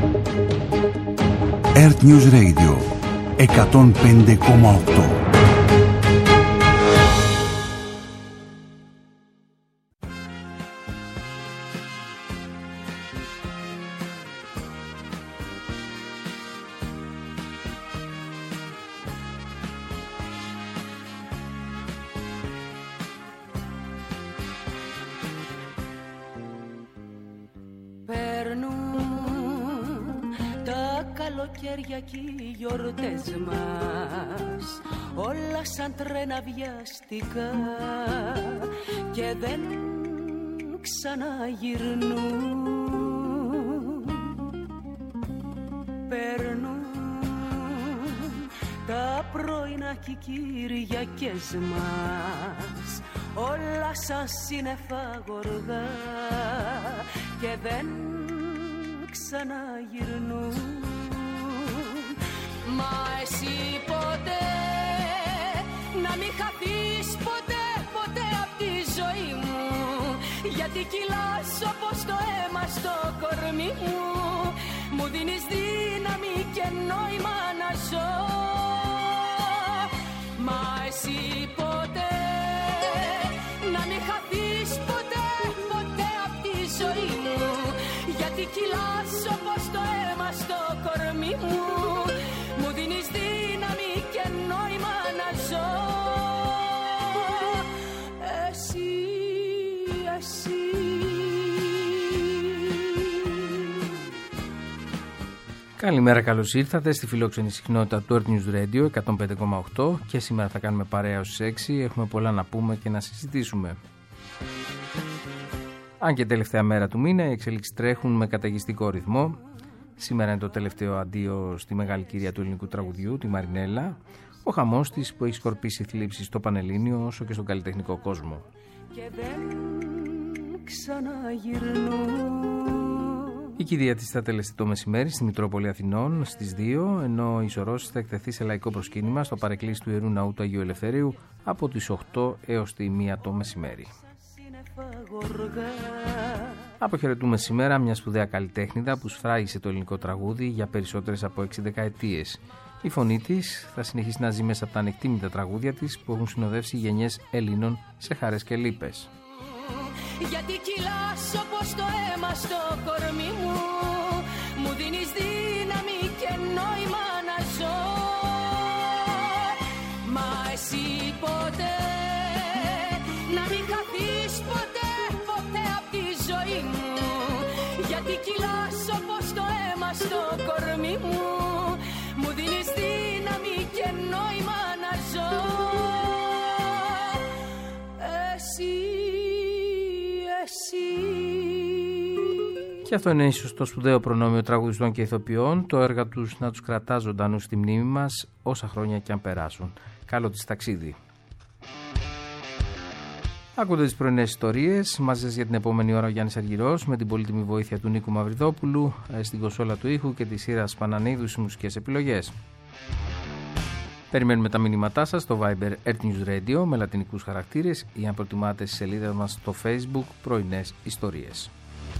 Earth News Radio 105,8. Καλοκαιριακοί γιορτές μας όλα σαν τρένα βιαστικά και δεν ξαναγυρνούν. Περνούν τα πρωινά και οι Κυριακές μας όλα σαν σύννεφα γοργά και δεν ξαναγυρνούν. Μα εσύ ποτέ να μην χαθείς ποτέ, ποτέ απ' τη ζωή μου, γιατί κυλάς όπως το αίμα στο κορμί μου, μου δίνεις δύναμη και νόημα να ζω. Μα εσύ ποτέ να μην χαθείς ποτέ, ποτέ απ' τη ζωή μου, γιατί κυλάς όπως το αίμα στο κορμί μου, μου δίνεις δύναμη και νόημα να ζω. Εσύ, εσύ. Καλημέρα, καλώς ήρθατε στη φιλόξενη συχνότητα του Earth News Radio 105,8 και σήμερα θα κάνουμε παρέα ως 6. Έχουμε πολλά να πούμε και να συζητήσουμε. Αν και τελευταία μέρα του μήνα, οι εξελίξεις τρέχουν με καταιγιστικό ρυθμό. Σήμερα είναι το τελευταίο αντίο στη μεγάλη κυρία του ελληνικού τραγουδιού, τη Μαρινέλα. Ο χαμός της που έχει σκορπίσει θλίψεις στο Πανελλήνιο όσο και στον καλλιτεχνικό κόσμο. Και δεν ξαναγυρνούν. Η κηδεία της θα τελεστεί το μεσημέρι στη Μητρόπολη Αθηνών στις 2, ενώ η Σωρός θα εκτεθεί σε λαϊκό προσκύνημα στο παρεκκλήσι του Ιερού Ναού του Αγίου Ελευθερίου από τις 8 έως τη 1 το μεσημέρι. Αποχαιρετούμε σήμερα μια σπουδαία καλλιτέχνηδα που σφράγισε το ελληνικό τραγούδι για περισσότερες από 6 δεκαετίες. Η φωνή της θα συνεχίσει να ζει μέσα από τα ανεκτήμητα τραγούδια της που έχουν συνοδεύσει γενιές Ελλήνων σε χαρές και λύπες. Γιατί κυλάς όπως το αίμα στο κορμί μου, μου δίνεις δύναμη και νόημα να ζω. Μα εσύ ποτέ να μην χαθείς ποτέ, ποτέ απ' τη ζωή μου, γιατί κυλάς όπως το αίμα στο κορμί μου, μου δίνεις δύναμη και νόημα να ζω. Εσύ, εσύ. Και αυτό είναι ίσως το σπουδαίο προνόμιο τραγουδιστών και ηθοποιών, το έργο τους να τους κρατά ζωντανούς στη μνήμη μας όσα χρόνια και αν περάσουν. Καλό της ταξίδι. Ακούτε τις πρωινές ιστορίες, μαζί σας για την επόμενη ώρα ο Γιάννης Αργυρός με την πολύτιμη βοήθεια του Νίκου Μαυριδόπουλου στην κονσόλα του ήχου και της Σύρας Πανανίδου στις μουσικές επιλογές. Περιμένουμε τα μηνύματά σας στο Viber Earth News Radio με λατινικούς χαρακτήρες ή αν προτιμάτε στη σελίδα μας στο Facebook πρωινές ιστορίες.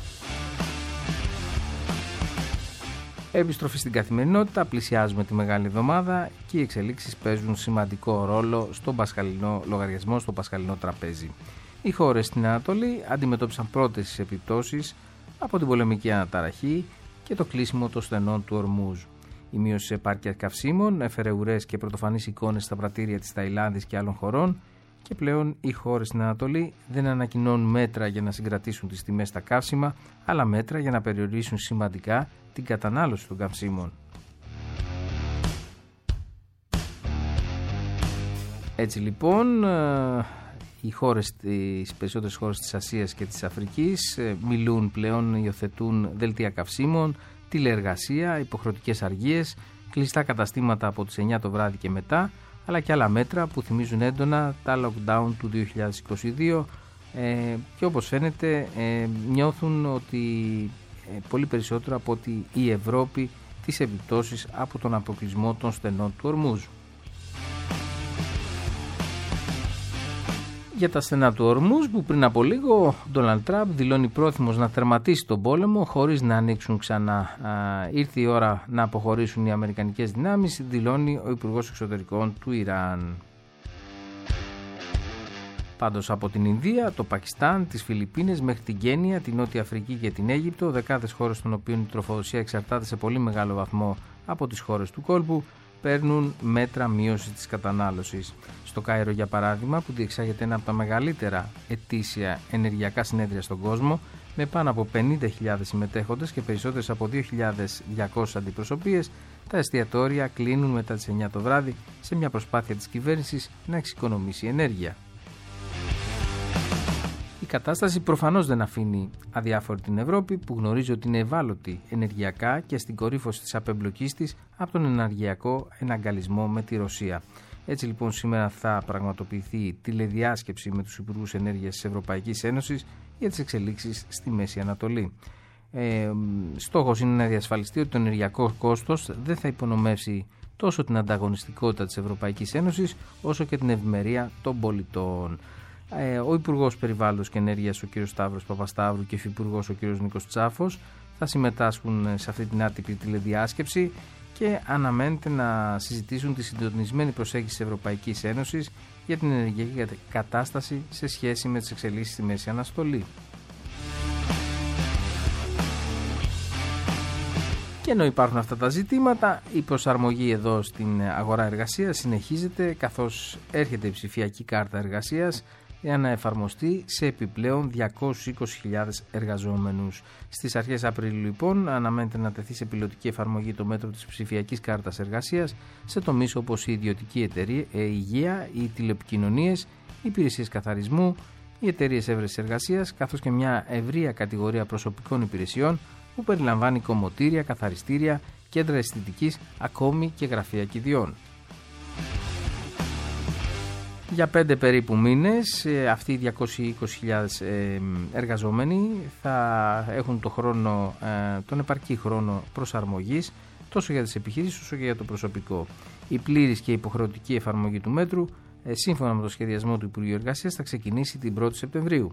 Επιστροφή στην καθημερινότητα, πλησιάζουμε τη Μεγάλη Εβδομάδα και οι εξελίξεις παίζουν σημαντικό ρόλο στον πασχαλινό λογαριασμό, στο πασχαλινό τραπέζι. Οι χώρες στην Ανατολή αντιμετώπισαν πρώτες επιπτώσεις από την πολεμική αναταραχή και το κλείσιμο των στενών του Ορμούζ. Η μείωση της επάρκειας καυσίμων έφερε ουρές και πρωτοφανείς εικόνες στα πρατήρια της Ταϊλάνδης και άλλων χωρών και πλέον οι χώρες στην Ανατολή δεν ανακοινώνουν μέτρα για να συγκρατήσουν τις τιμές στα καύσιμα, αλλά μέτρα για να περιορίσουν σημαντικά την κατανάλωση των καυσίμων. Έτσι λοιπόν, οι περισσότερες χώρες της Ασίας και της Αφρικής μιλούν πλέον, υιοθετούν δελτία καυσίμων, τηλεεργασία, υποχρεωτικές αργίες, κλειστά καταστήματα από τις 9 το βράδυ και μετά, αλλά και άλλα μέτρα που θυμίζουν έντονα τα lockdown του 2022 και όπως φαίνεται νιώθουν ότι πολύ περισσότερο από ότι η Ευρώπη τις επιπτώσεις από τον αποκλεισμό των στενών του Ορμούζ. Για τα στενά του Ορμούζ, που πριν από λίγο ο Ντόναλντ Τραμπ δηλώνει πρόθυμος να τερματίσει τον πόλεμο χωρίς να ανοίξουν ξανά. Ήρθε η ώρα να αποχωρήσουν οι αμερικανικές δυνάμεις, δηλώνει ο Υπουργός Εξωτερικών του Ιράν. Πάντως από την Ινδία, το Πακιστάν, τις Φιλιππίνες μέχρι την Κένια, την Νότια Αφρική και την Αίγυπτο, δεκάδες χώρες των οποίων η τροφοδοσία εξαρτάται σε πολύ μεγάλο βαθμό από τις χώρες του κόλπου, παίρνουν μέτρα μείωσης της κατανάλωσης. Στο Κάιρο, για παράδειγμα, που διεξάγεται ένα από τα μεγαλύτερα ετήσια ενεργειακά συνέδρια στον κόσμο, με πάνω από 50.000 συμμετέχοντες και περισσότερες από 2.200 αντιπροσωπείες, τα εστιατόρια κλείνουν μετά τις 9 το βράδυ σε μια προσπάθεια της κυβέρνησης να εξοικονομήσει ενέργεια. Η κατάσταση προφανώς δεν αφήνει αδιάφορη την Ευρώπη, που γνωρίζει ότι είναι ευάλωτη ενεργειακά και στην κορύφωση της απεμπλοκής της από τον ενεργειακό εναγκαλισμό με τη Ρωσία. Έτσι λοιπόν σήμερα θα πραγματοποιηθεί τηλεδιάσκεψη με τους Υπουργούς Ενέργειας της Ευρωπαϊκής Ένωσης για τις εξελίξεις στη Μέση Ανατολή. Στόχος είναι να διασφαλιστεί ότι το ενεργειακό κόστος δεν θα υπονομεύσει τόσο την ανταγωνιστικότητα της Ευρωπαϊκής Ένωσης όσο και την ευημερία των πολιτών. Ο Υπουργός Περιβάλλοντος και Ενέργειας, ο κ. Σταύρος Παπασταύρου, και ο Υφυπουργός, ο κ. Νίκος Τσάφος, θα συμμετάσχουν σε αυτή την άτυπη τηλεδιάσκεψη και αναμένεται να συζητήσουν τη συντονισμένη προσέγγιση της Ευρωπαϊκής Ένωσης για την ενεργειακή κατάσταση σε σχέση με τις εξελίξεις στη Μέση Ανατολή. Και ενώ υπάρχουν αυτά τα ζητήματα, η προσαρμογή εδώ στην αγορά εργασίας συνεχίζεται, καθώς έρχεται η ψηφιακή κάρτα εργασίας για να εφαρμοστεί σε επιπλέον 220.000 εργαζόμενους. Στις αρχές Απριλίου λοιπόν αναμένεται να τεθεί σε πιλωτική εφαρμογή το μέτρο της ψηφιακής κάρτας εργασίας σε τομείς όπως η ιδιωτική εταιρεία, υγεία, οι τηλεπικοινωνίες, οι υπηρεσίες καθαρισμού, οι εταιρείες έβρεσης εργασίας, καθώς και μια ευρεία κατηγορία προσωπικών υπηρεσιών που περιλαμβάνει κομμωτήρια, καθαριστήρια, κέντρα αισθητικής, ακόμη και γραφεία κηδιών. Για 5 περίπου μήνες αυτοί οι 220.000 εργαζόμενοι θα έχουν τον επαρκή χρόνο προσαρμογής τόσο για τις επιχειρήσεις όσο και για το προσωπικό. Η πλήρης και υποχρεωτική εφαρμογή του μέτρου σύμφωνα με το σχεδιασμό του Υπουργείου Εργασίας θα ξεκινήσει την 1η Σεπτεμβρίου.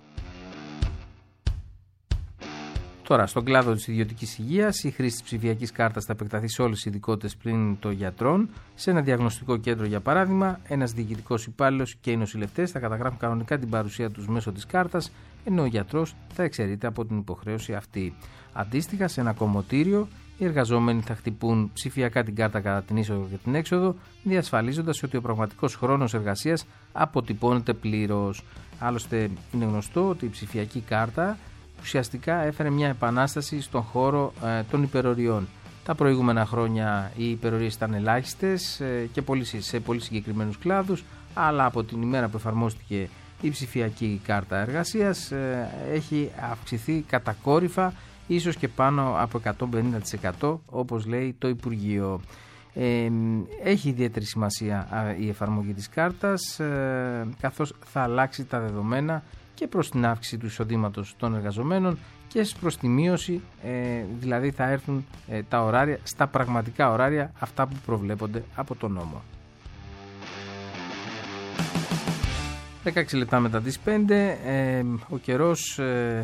Τώρα, στον κλάδο της ιδιωτικής υγείας, η χρήση της ψηφιακής κάρτας θα επεκταθεί σε όλες τις ειδικότητες πλην των γιατρών. Σε ένα διαγνωστικό κέντρο, για παράδειγμα, ένας διοικητικός υπάλληλος και οι νοσηλευτές θα καταγράφουν κανονικά την παρουσία τους μέσω της κάρτας, ενώ ο γιατρός θα εξαιρείται από την υποχρέωση αυτή. Αντίστοιχα, σε ένα κομμωτήριο, οι εργαζόμενοι θα χτυπούν ψηφιακά την κάρτα κατά την είσοδο και την έξοδο, διασφαλίζοντας ότι ο πραγματικός χρόνος εργασίας αποτυπώνεται πλήρως. Άλλωστε, είναι γνωστό ότι η ψηφιακή κάρτα ουσιαστικά έφερε μια επανάσταση στον χώρο των υπεροριών. Τα προηγούμενα χρόνια οι υπερορίες ήταν ελάχιστες και σε πολύ συγκεκριμένους κλάδους, αλλά από την ημέρα που εφαρμόστηκε η ψηφιακή κάρτα εργασίας έχει αυξηθεί κατακόρυφα, ίσως και πάνω από 150%, όπως λέει το Υπουργείο. Έχει ιδιαίτερη σημασία η εφαρμογή της κάρτας, καθώς θα αλλάξει τα δεδομένα και προς την αύξηση του εισοδήματος των εργαζομένων και προς τη μείωση, δηλαδή θα έρθουν τα ωράρια στα πραγματικά ωράρια, αυτά που προβλέπονται από τον νόμο. 16 λεπτά μετά τις 5, ο καιρός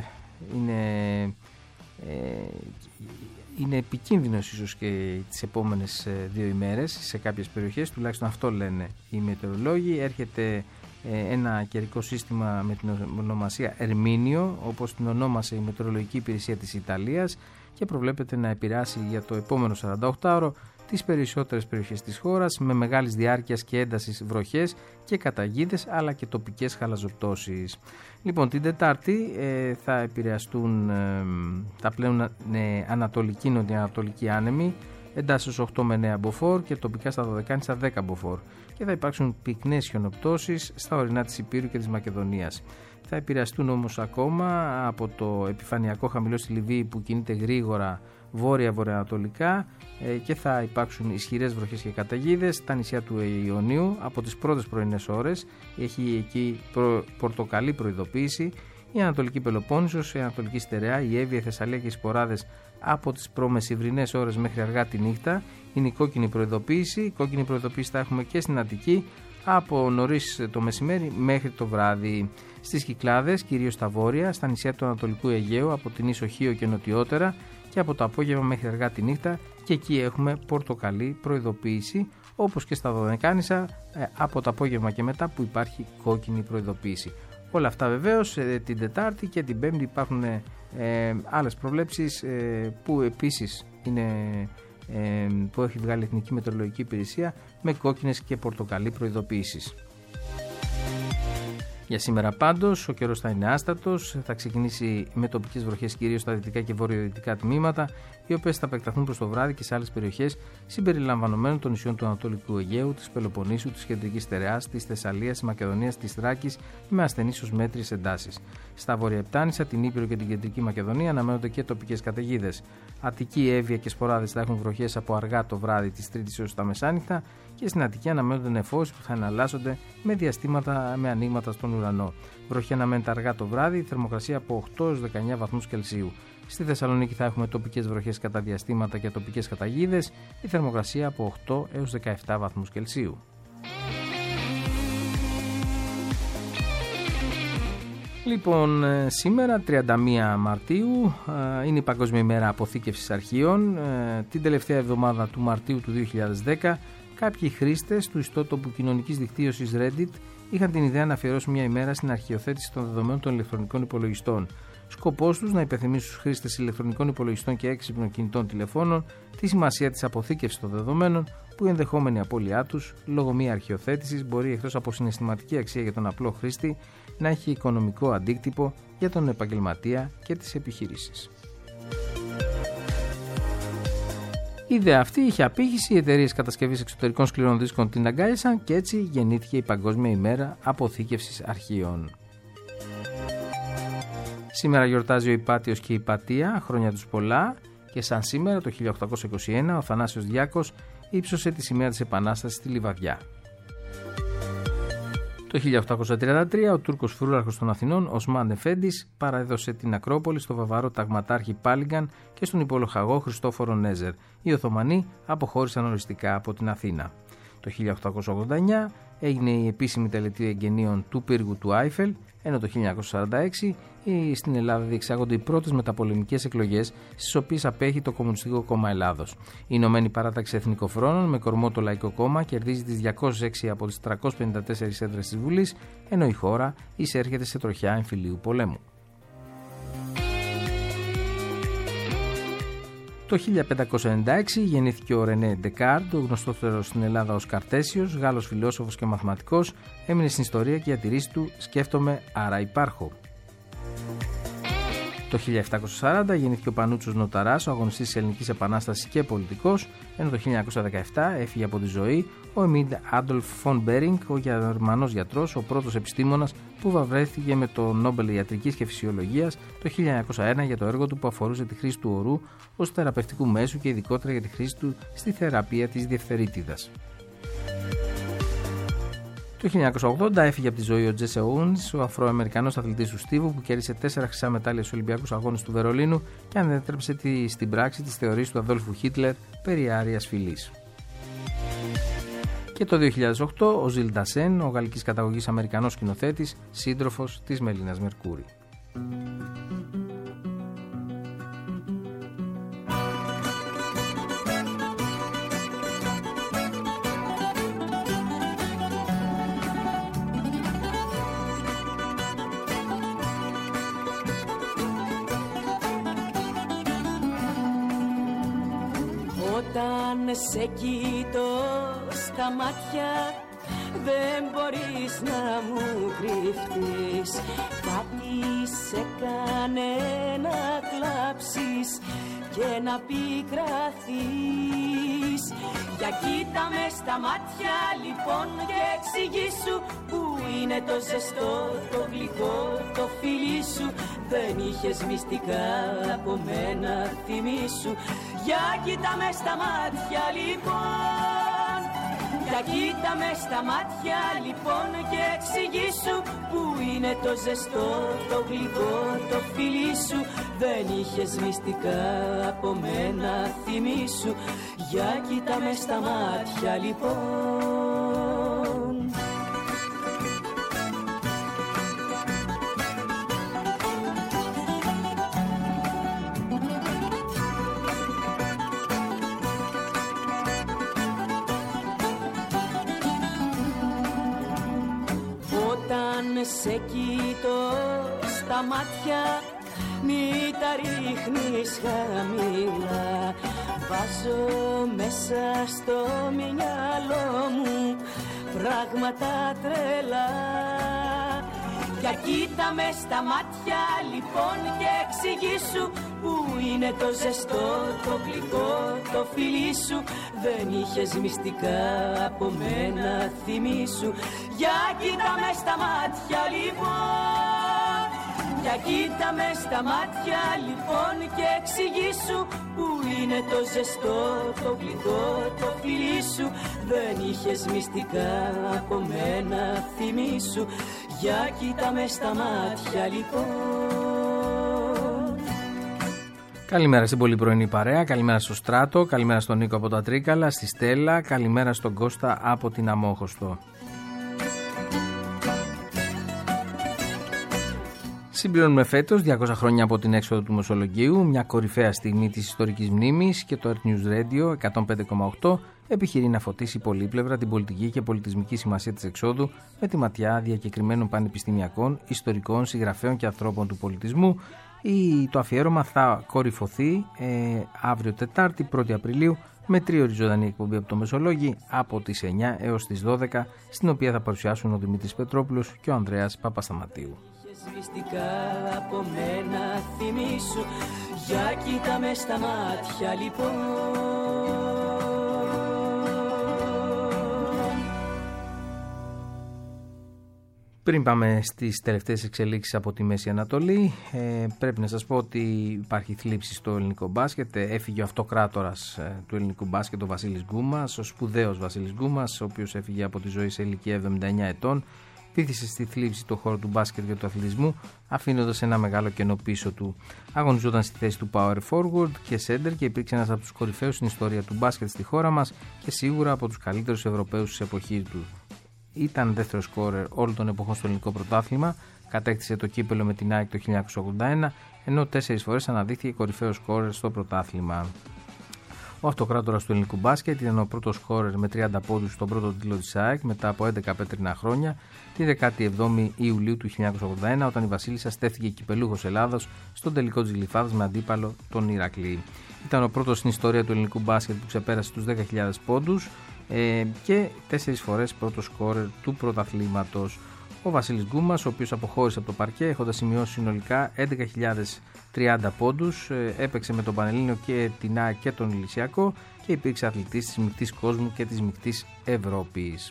είναι επικίνδυνος ίσως και τις επόμενες 2 ημέρες σε κάποιες περιοχές, τουλάχιστον αυτό λένε οι μετεωρολόγοι. Έρχεται ένα καιρικό σύστημα με την ονομασία Ερμήνιο, όπως την ονόμασε η Μετεωρολογική Υπηρεσία της Ιταλίας, και προβλέπεται να επηρεάσει για το επόμενο 48ωρο τις περισσότερες περιοχές της χώρας, με μεγάλης διάρκειας και έντασης βροχές και καταιγίδες, αλλά και τοπικές χαλαζοπτώσεις. Λοιπόν, την Τετάρτη θα επηρεαστούν τα πλέον ανατολική νοτιοανατολική άνεμοι, εντάσεις 8 με 9 μποφόρ και τοπικά στα Δωδεκάνησα 10 μποφόρ, και θα υπάρξουν πυκνές χιονοπτώσεις στα ορεινά της Υπήρου και της Μακεδονίας. Θα επηρεαστούν όμως ακόμα από το επιφανειακό χαμηλό στη Λιβύη που κινείται γρήγορα βόρεια-βορειοανατολικά και θα υπάρξουν ισχυρές βροχές και καταιγίδες στα νησιά του Ιωνίου από τις πρώτες πρωινές ώρες. Έχει εκεί πορτοκαλί προειδοποίηση η Ανατολική Πελοπόννησος, η Ανατολική Στερεά, η Εύβοια, η Θεσσαλία και οι Σποράδες από τις προμεσημβρινές ώρες μέχρι αργά τη νύχτα. Είναι η κόκκινη προειδοποίηση. Η κόκκινη προειδοποίηση θα έχουμε και στην Αττική, από νωρίς το μεσημέρι μέχρι το βράδυ. Στις Κυκλάδες, κυρίως στα βόρεια, στα νησιά του Ανατολικού Αιγαίου, από την ίσο Χίο και νοτιότερα, και από το απόγευμα μέχρι αργά τη νύχτα, και εκεί έχουμε πορτοκαλί προειδοποίηση, όπως και στα Δωδεκάνησα από το απόγευμα και μετά που υπάρχει κόκκινη προειδοποίηση. Όλα αυτά βεβαίως την Τετάρτη και την Πέμπτη υπάρχουν άλλες προβλέψεις που επίσης είναι, που έχει βγάλει η Εθνική Μετεωρολογική Υπηρεσία, με κόκκινες και πορτοκαλί προειδοποίησεις. Για σήμερα πάντως ο καιρός θα είναι άστατος, θα ξεκινήσει με τοπικές βροχές κυρίως στα δυτικά και βορειοδυτικά τμήματα, οι οποίες θα επεκταθούν προς το βράδυ και σε άλλες περιοχές συμπεριλαμβανομένων των νησιών του Ανατολικού Αιγαίου, της Πελοποννήσου, της Κεντρικής Στερεάς, της Θεσσαλίας, της Μακεδονίας, της Θράκης, με ασθενείς ως μέτριες εντάσεις. Στα βορειοεπτάνησα, την Ήπειρο και την Κεντρική Μακεδονία αναμένονται και τοπικές καταιγίδες. Αττική, Εύβοια και Σποράδες θα έχουν βροχές από αργά το βράδυ της Τρίτης έως τα μεσάνυχτα, και στην Αττική αναμένονται νεφώσεις που θα εναλλάσσονται με διαστήματα με ανοίγματα στον ουρανό. Βροχή αναμένεται αργά το βράδυ, θερμοκρασία από 8 έως 19 βαθμούς Κελσίου. Στη Θεσσαλονίκη θα έχουμε τοπικές βροχές κατά διαστήματα και τοπικές καταιγίδες, η θερμοκρασία από 8 έως 17 βαθμούς Κελσίου. Λοιπόν, σήμερα 31 Μαρτίου είναι η Παγκόσμια ημέρα αποθήκευσης αρχείων. Την τελευταία εβδομάδα του Μαρτίου του 2010 κάποιοι χρήστες του ιστότοπου κοινωνικής δικτύωσης Reddit είχαν την ιδέα να αφιερώσουν μια ημέρα στην αρχιοθέτηση των δεδομένων των ηλεκτρονικών υπολογιστών. Σκοπός τους να υπενθυμίσουν στους χρήστες ηλεκτρονικών υπολογιστών και έξυπνων κινητών τηλεφώνων τη σημασία της αποθήκευσης των δεδομένων, που η ενδεχόμενη απώλειά τους λόγω μια αρχιοθέτησης μπορεί, εκτός από συναισθηματική αξία για τον απλό χρήστη, να έχει οικονομικό αντίκτυπο για τον επαγγελματία και τις επιχειρήσεις. Η ιδέα αυτή είχε απήχηση, οι εταιρείες κατασκευής εξωτερικών σκληρών δίσκων την αγκάλιασαν και έτσι γεννήθηκε η Παγκόσμια ημέρα αποθήκευσης αρχείων. Σήμερα γιορτάζει ο Υπάτιος και η Υπατία, χρόνια τους πολλά, και σαν σήμερα το 1821 ο Θανάσιος Διάκος ύψωσε τη σημαία της Επανάστασης στη Λιβαδιά. Το 1833 ο Τούρκος φρούραρχος των Αθηνών, Οσμάν Εφέντης, παραδόσε την Ακρόπολη στο βαβαρό ταγματάρχη Πάλιγκαν και στον υπολοχαγό Χριστόφορο Νέζερ. Οι Οθωμανοί αποχώρησαν οριστικά από την Αθήνα. Το 1889 έγινε η επίσημη τελετή εγγενείων του πύργου του Άιφελ, ενώ το 1946 στην Ελλάδα διεξάγονται οι πρώτες μεταπολεμικές εκλογές, στις οποίες απέχει το Κομμουνιστικό Κόμμα Ελλάδος. Η Ηνωμένη Παράταξη Εθνικοφρόνων, με κορμό το Λαϊκό Κόμμα, κερδίζει τις 206 από τις 354 έδρες της Βουλής, ενώ η χώρα εισέρχεται σε τροχιά εμφυλίου πολέμου. Το 1596 γεννήθηκε ο Ρενέ Ντεκάρτ, ο γνωστότερος στην Ελλάδα ως Καρτέσιος, Γάλλος φιλόσοφος και μαθηματικός, έμεινε στην ιστορία και για τη ρίση του «Σκέφτομαι, άρα υπάρχω». Το 1740 γεννήθηκε ο Πανούτσος Νοταράς, ο αγωνιστής της Ελληνικής Επανάστασης και πολιτικός, ενώ το 1917 έφυγε από τη ζωή ο Εμίλ Άντολφ Φον Μπέρινγκ, ο Γερμανός γιατρός, ο πρώτος επιστήμονας που βραβεύτηκε με το Νόμπελ Ιατρικής και Φυσιολογίας το 1901 για το έργο του που αφορούσε τη χρήση του ορού ως θεραπευτικού μέσου και ειδικότερα για τη χρήση του στη θεραπεία της διφθερίτιδας. Το 1980 έφυγε από τη ζωή ο Τζέσε Όουνς, ο Αφροαμερικανός αθλητής του στίβου που κέρδισε 4 χρυσά μετάλλια στους Ολυμπιακούς Αγώνες του Βερολίνου και ανέτρεψε στην πράξη τις θεωρίες του Αδόλφου Χίτλερ περί άριας φυλής. Και το 2008 ο Ζιλ Ντασέν, ο γαλλικής καταγωγής Αμερικανός σκηνοθέτης, σύντροφος της Μελίνας Μερκούρη. Όταν σε κοιτώ στα μάτια δεν μπορείς να μου κρυφτείς. Κάτι σε κάνε να κλάψεις και να πικραθείς. Για κοίτα με στα μάτια λοιπόν και εξηγήσου που είναι το ζεστό, το γλυκό, το φιλί σου. Δεν είχες μυστικά από μένα, θυμήσου. Για κοίτα με στα μάτια λοιπόν, για κοίτα με στα μάτια λοιπόν και εξηγήσου που είναι το ζεστό, το γλυκό, το φιλί σου. Δεν είχες μυστικά από μένα, θυμήσου. Για κοίτα με στα μάτια λοιπόν. σε κοιτώ στα μάτια, μη τα ρίχνεις χαμηλά. Βάζω μέσα στο μυαλό μου πράγματα τρελά. Για κοίτα με στα μάτια λοιπόν και εξηγήσου που είναι το ζεστό, το γλυκό, το φιλί σου. Δεν είχες μυστικά από μένα, θυμήσου. Για κοίτα με στα μάτια λοιπόν, για κοίτα με στα μάτια λοιπόν και εξηγήσου που είναι το ζεστό, το γλυκό, το φιλί σου. Δεν είχες μυστικά από μένα, θυμήσου. Για κοίτα με στα μάτια λοιπόν. Καλημέρα στην πολύ πρωινή παρέα, καλημέρα στο Στράτο, καλημέρα στον Νίκο από τα Τρίκαλα, στη Στέλλα, καλημέρα στον Κώστα από την Αμόχωστο. Συμπληρώνουμε φέτος 200 χρόνια από την έξοδο του Μεσολογγίου, μια κορυφαία στιγμή της ιστορικής μνήμης, και το Earth News Radio 105,8 επιχειρεί να φωτίσει πολύπλευρα την πολιτική και πολιτισμική σημασία της εξόδου με τη ματιά διακεκριμένων πανεπιστημιακών, ιστορικών, συγγραφέων και ανθρώπων του πολιτισμού. Το αφιέρωμα θα κορυφωθεί αύριο Τετάρτη 1η Απριλίου με τρίωρη ζωντανή εκπομπή από το Μεσολόγγι από τις 9 έως τις 12, στην οποία θα παρουσιάσουν ο Δημήτρης Πετρόπουλος και ο Ανδρέας Παπασταματίου. Μυστικά από μένα, θυμήσου. Για κοίτα με στα μάτια λοιπόν. Πριν πάμε στις τελευταίες εξελίξεις από τη Μέση Ανατολή, πρέπει να σας πω ότι υπάρχει θλίψη στο ελληνικό μπάσκετ. Έφυγε ο αυτοκράτορας του ελληνικού μπάσκετ, ο Βασίλης Γκούμας, ο σπουδαίος Βασίλης Γκούμας, ο οποίος έφυγε από τη ζωή σε ηλικία 79 ετών. Πήδησε στη θλίψη το χώρο του μπάσκετ και του αθλητισμού, αφήνοντας ένα μεγάλο κενό πίσω του. Αγωνιζόταν στη θέση του power forward και center και υπήρξε ένας από τους κορυφαίους στην ιστορία του μπάσκετ στη χώρα μας και σίγουρα από τους καλύτερους Ευρωπαίους της εποχής του. Ήταν δεύτερο σκόρερ όλων των εποχών στο ελληνικό πρωτάθλημα, κατέκτησε το κύπελο με την ΑΕΚ το 1981, ενώ 4 φορές αναδείχθηκε κορυφαίος σκόρερ στο πρωτάθλημα. Ο αυτοκράτορας του ελληνικού μπάσκετ ήταν ο πρώτος σκόρερ με 30 πόντους στον πρώτο τίτλο της ΑΕΚ μετά από 11 πέτρινα χρόνια, τη 17η Ιουλίου του 1981, όταν η Βασίλισσα στέφθηκε κυπελούχος Ελλάδος στον τελικό της Γλυφάδας με αντίπαλο τον Ηρακλή. Ήταν ο πρώτος στην ιστορία του ελληνικού μπάσκετ που ξεπέρασε τους 10.000 πόντους και 4 φορές πρώτος σκόρερ του πρωταθλήματος. Ο Βασίλης Γκούμας, ο οποίος αποχώρησε από το παρκέ έχοντας σημειώσει συνολικά 11.030 πόντους, έπαιξε με τον Πανελλήνιο και την ΑΕΚ και τον Ηλυσιακό και υπήρξε αθλητής της μεικτής κόσμου και της μεικτής Ευρώπης.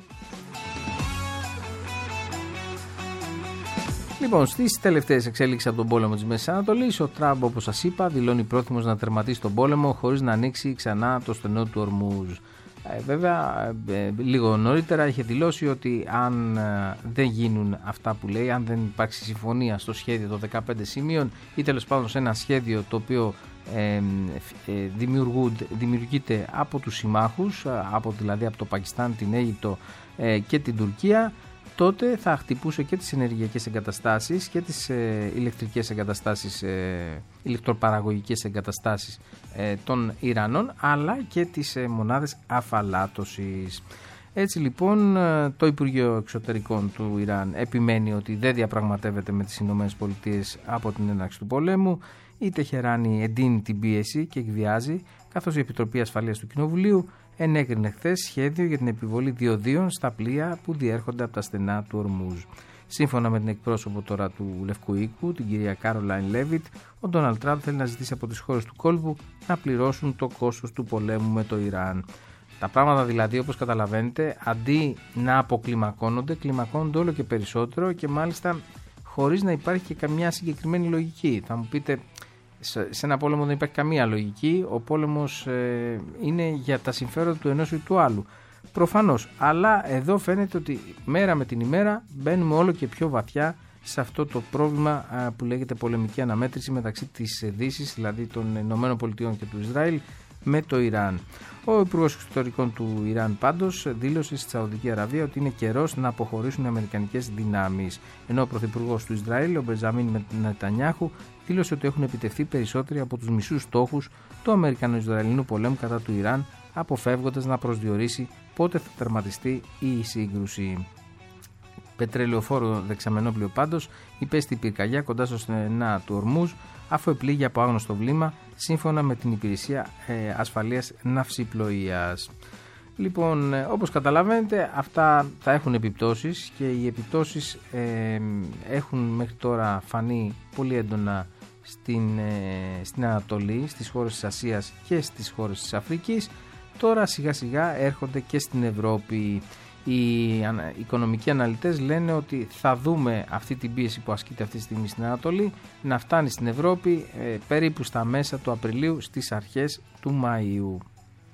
Λοιπόν, στις τελευταίες εξέλιξεις από τον πόλεμο της Μέσης Ανατολής, ο Τραμπ, όπως σας είπα, δηλώνει πρόθυμος να τερματίσει τον πόλεμο χωρίς να ανοίξει ξανά το στενό του Ορμούζ. Βέβαια, λίγο νωρίτερα είχε δηλώσει ότι αν δεν γίνουν αυτά που λέει, αν δεν υπάρξει συμφωνία στο σχέδιο των 15 σημείων ή τέλος πάντων σε ένα σχέδιο το οποίο δημιουργείται από τους συμμάχους, δηλαδή από το Πακιστάν, την Αίγυπτο και την Τουρκία, τότε θα χτυπούσε και τις ενεργειακές εγκαταστάσεις και τις ηλεκτρικές εγκαταστάσεις, ηλεκτροπαραγωγικές εγκαταστάσεις των Ιρανών, αλλά και τις μονάδες αφαλάτωσης. Έτσι λοιπόν το Υπουργείο Εξωτερικών του Ιράν επιμένει ότι δεν διαπραγματεύεται με τις ΗΠΑ από την έναρξη του πολέμου. Η Τεχεράνη εντείνει την πίεση και εκβιάζει, καθώς η Επιτροπή Ασφαλείας του Κοινοβουλίου ενέκρινε χθες σχέδιο για την επιβολή διοδίων στα πλοία που διέρχονται από τα στενά του Ορμούζ. Σύμφωνα με την εκπρόσωπο τώρα του Λευκού Οίκου, την κυρία Κάρολαϊν Λέβιτ, ο Ντόναλντ Τραμπ θέλει να ζητήσει από τις χώρες του κόλπου να πληρώσουν το κόστος του πολέμου με το Ιράν. Τα πράγματα δηλαδή, όπως καταλαβαίνετε, αντί να αποκλιμακώνονται, κλιμακώνονται όλο και περισσότερο και μάλιστα χωρίς να υπάρχει και καμιά συγκεκριμένη λογική. Θα μου πείτε, σε ένα πόλεμο δεν υπάρχει καμία λογική, ο πόλεμος είναι για τα συμφέροντα του ενός ή του άλλου. Προφανώς, αλλά εδώ φαίνεται ότι μέρα με την ημέρα μπαίνουμε όλο και πιο βαθιά σε αυτό το πρόβλημα που λέγεται πολεμική αναμέτρηση μεταξύ της Δύσης, δηλαδή των ΗΠΑ και του Ισραήλ, με το Ιράν. Ο Υπουργός Εξωτερικών του Ιράν πάντως δήλωσε στη Σαουδική Αραβία ότι είναι καιρός να αποχωρήσουν οι αμερικανικές δυνάμεις. Ενώ ο Πρωθυπουργός του Ισραήλ, ο Μπενζαμίν Νετανιάχου, δήλωσε ότι έχουν επιτευχθεί περισσότεροι από τους μισούς στόχους του Αμερικανο-Ισραηλινού πολέμου κατά του Ιράν, αποφεύγοντας να προσδιορίσει πότε θα τερματιστεί η σύγκρουση. Πετρελαιοφόρο δεξαμενόπλοιο πάντως υπέστη πυρκαγιά κοντά στο στενά του Ορμούζ, αφού επλήγει από άγνωστο βλήμα, σύμφωνα με την Υπηρεσία Ασφαλείας Ναυσιπλοείας. Λοιπόν, όπως καταλαβαίνετε, αυτά θα έχουν επιπτώσεις και οι επιπτώσεις έχουν μέχρι τώρα φανεί πολύ έντονα στην Ανατολή, στις χώρες της Ασίας και στις χώρες της Αφρικής. Τώρα σιγά σιγά έρχονται και στην Ευρώπη. Οι οικονομικοί αναλυτές λένε ότι θα δούμε αυτή την πίεση που ασκείται αυτή τη στιγμή στην Ανατολή να φτάνει στην Ευρώπη περίπου στα μέσα του Απριλίου, στις αρχές του Μαΐου.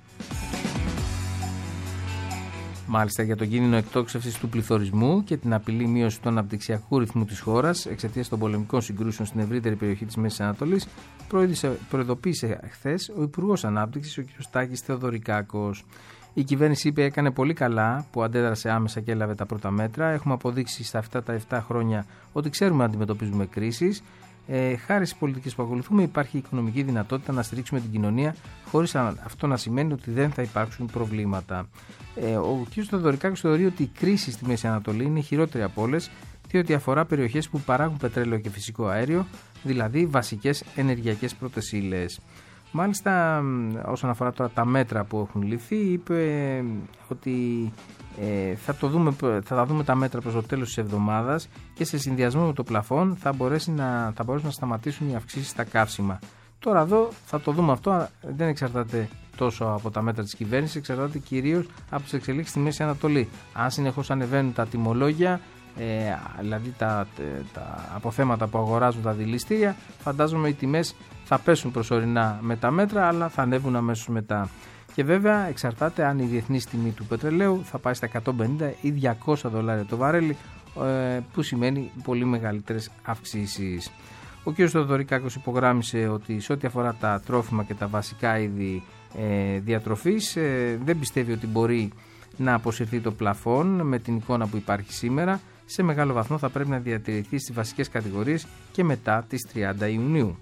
Μάλιστα, για τον κίνδυνο εκτόξευσης του πληθωρισμού και την απειλή μείωση του αναπτυξιακού ρυθμού της χώρας εξαιτίας των πολεμικών συγκρούσεων στην ευρύτερη περιοχή της Μέσης Ανατολής, προειδοποίησε χθες ο Υπουργός Ανάπτυξης, ο κ. Τάκης Θεοδωρικάκος. Η κυβέρνηση είπε έκανε πολύ καλά που αντέδρασε άμεσα και έλαβε τα πρώτα μέτρα. Έχουμε αποδείξει στα αυτά τα 7 χρόνια ότι ξέρουμε να αντιμετωπίζουμε κρίσεις. Χάρη στις πολιτικές που ακολουθούμε, υπάρχει οικονομική δυνατότητα να στηρίξουμε την κοινωνία, χωρίς αυτό να σημαίνει ότι δεν θα υπάρξουν προβλήματα. Ο κ. Θεοδωρικάκος θεωρεί ότι η κρίση στη Μέση Ανατολή είναι χειρότερη από όλες, διότι αφορά περιοχές που παράγουν πετρέλαιο και φυσικό αέριο, δηλαδή βασικές ενεργειακές πρώτες ύλες. Μάλιστα, όσον αφορά τώρα τα μέτρα που έχουν ληφθεί, είπε ότι θα τα δούμε τα μέτρα προς το τέλος της εβδομάδας και σε συνδυασμό με το πλαφόν θα μπορέσουν να σταματήσουν οι αυξήσεις στα καύσιμα. Τώρα εδώ θα το δούμε αυτό, δεν εξαρτάται τόσο από τα μέτρα της κυβέρνησης, εξαρτάται κυρίως από τις εξελίξεις στη Μέση Ανατολή. Αν συνεχώς ανεβαίνουν τα τιμολόγια, δηλαδή τα αποθέματα που αγοράζουν τα δηληστήρια, φαντάζομαι οι τιμές θα πέσουν προσωρινά με τα μέτρα, αλλά θα ανέβουν αμέσως μετά. Και βέβαια εξαρτάται αν η διεθνής τιμή του πετρελαίου θα πάει στα 150 ή $200 το βαρέλι, που σημαίνει πολύ μεγαλύτερες αυξήσεις. Ο κ. Θεοδωρικάκος υπογράμμισε ότι σε ό,τι αφορά τα τρόφιμα και τα βασικά είδη διατροφής, δεν πιστεύει ότι μπορεί να αποσυρθεί το πλαφόν με την εικόνα που υπάρχει σήμερα. Σε μεγάλο βαθμό θα πρέπει να διατηρηθεί στις βασικές κατηγορίες και μετά τις 30 Ιουνίου.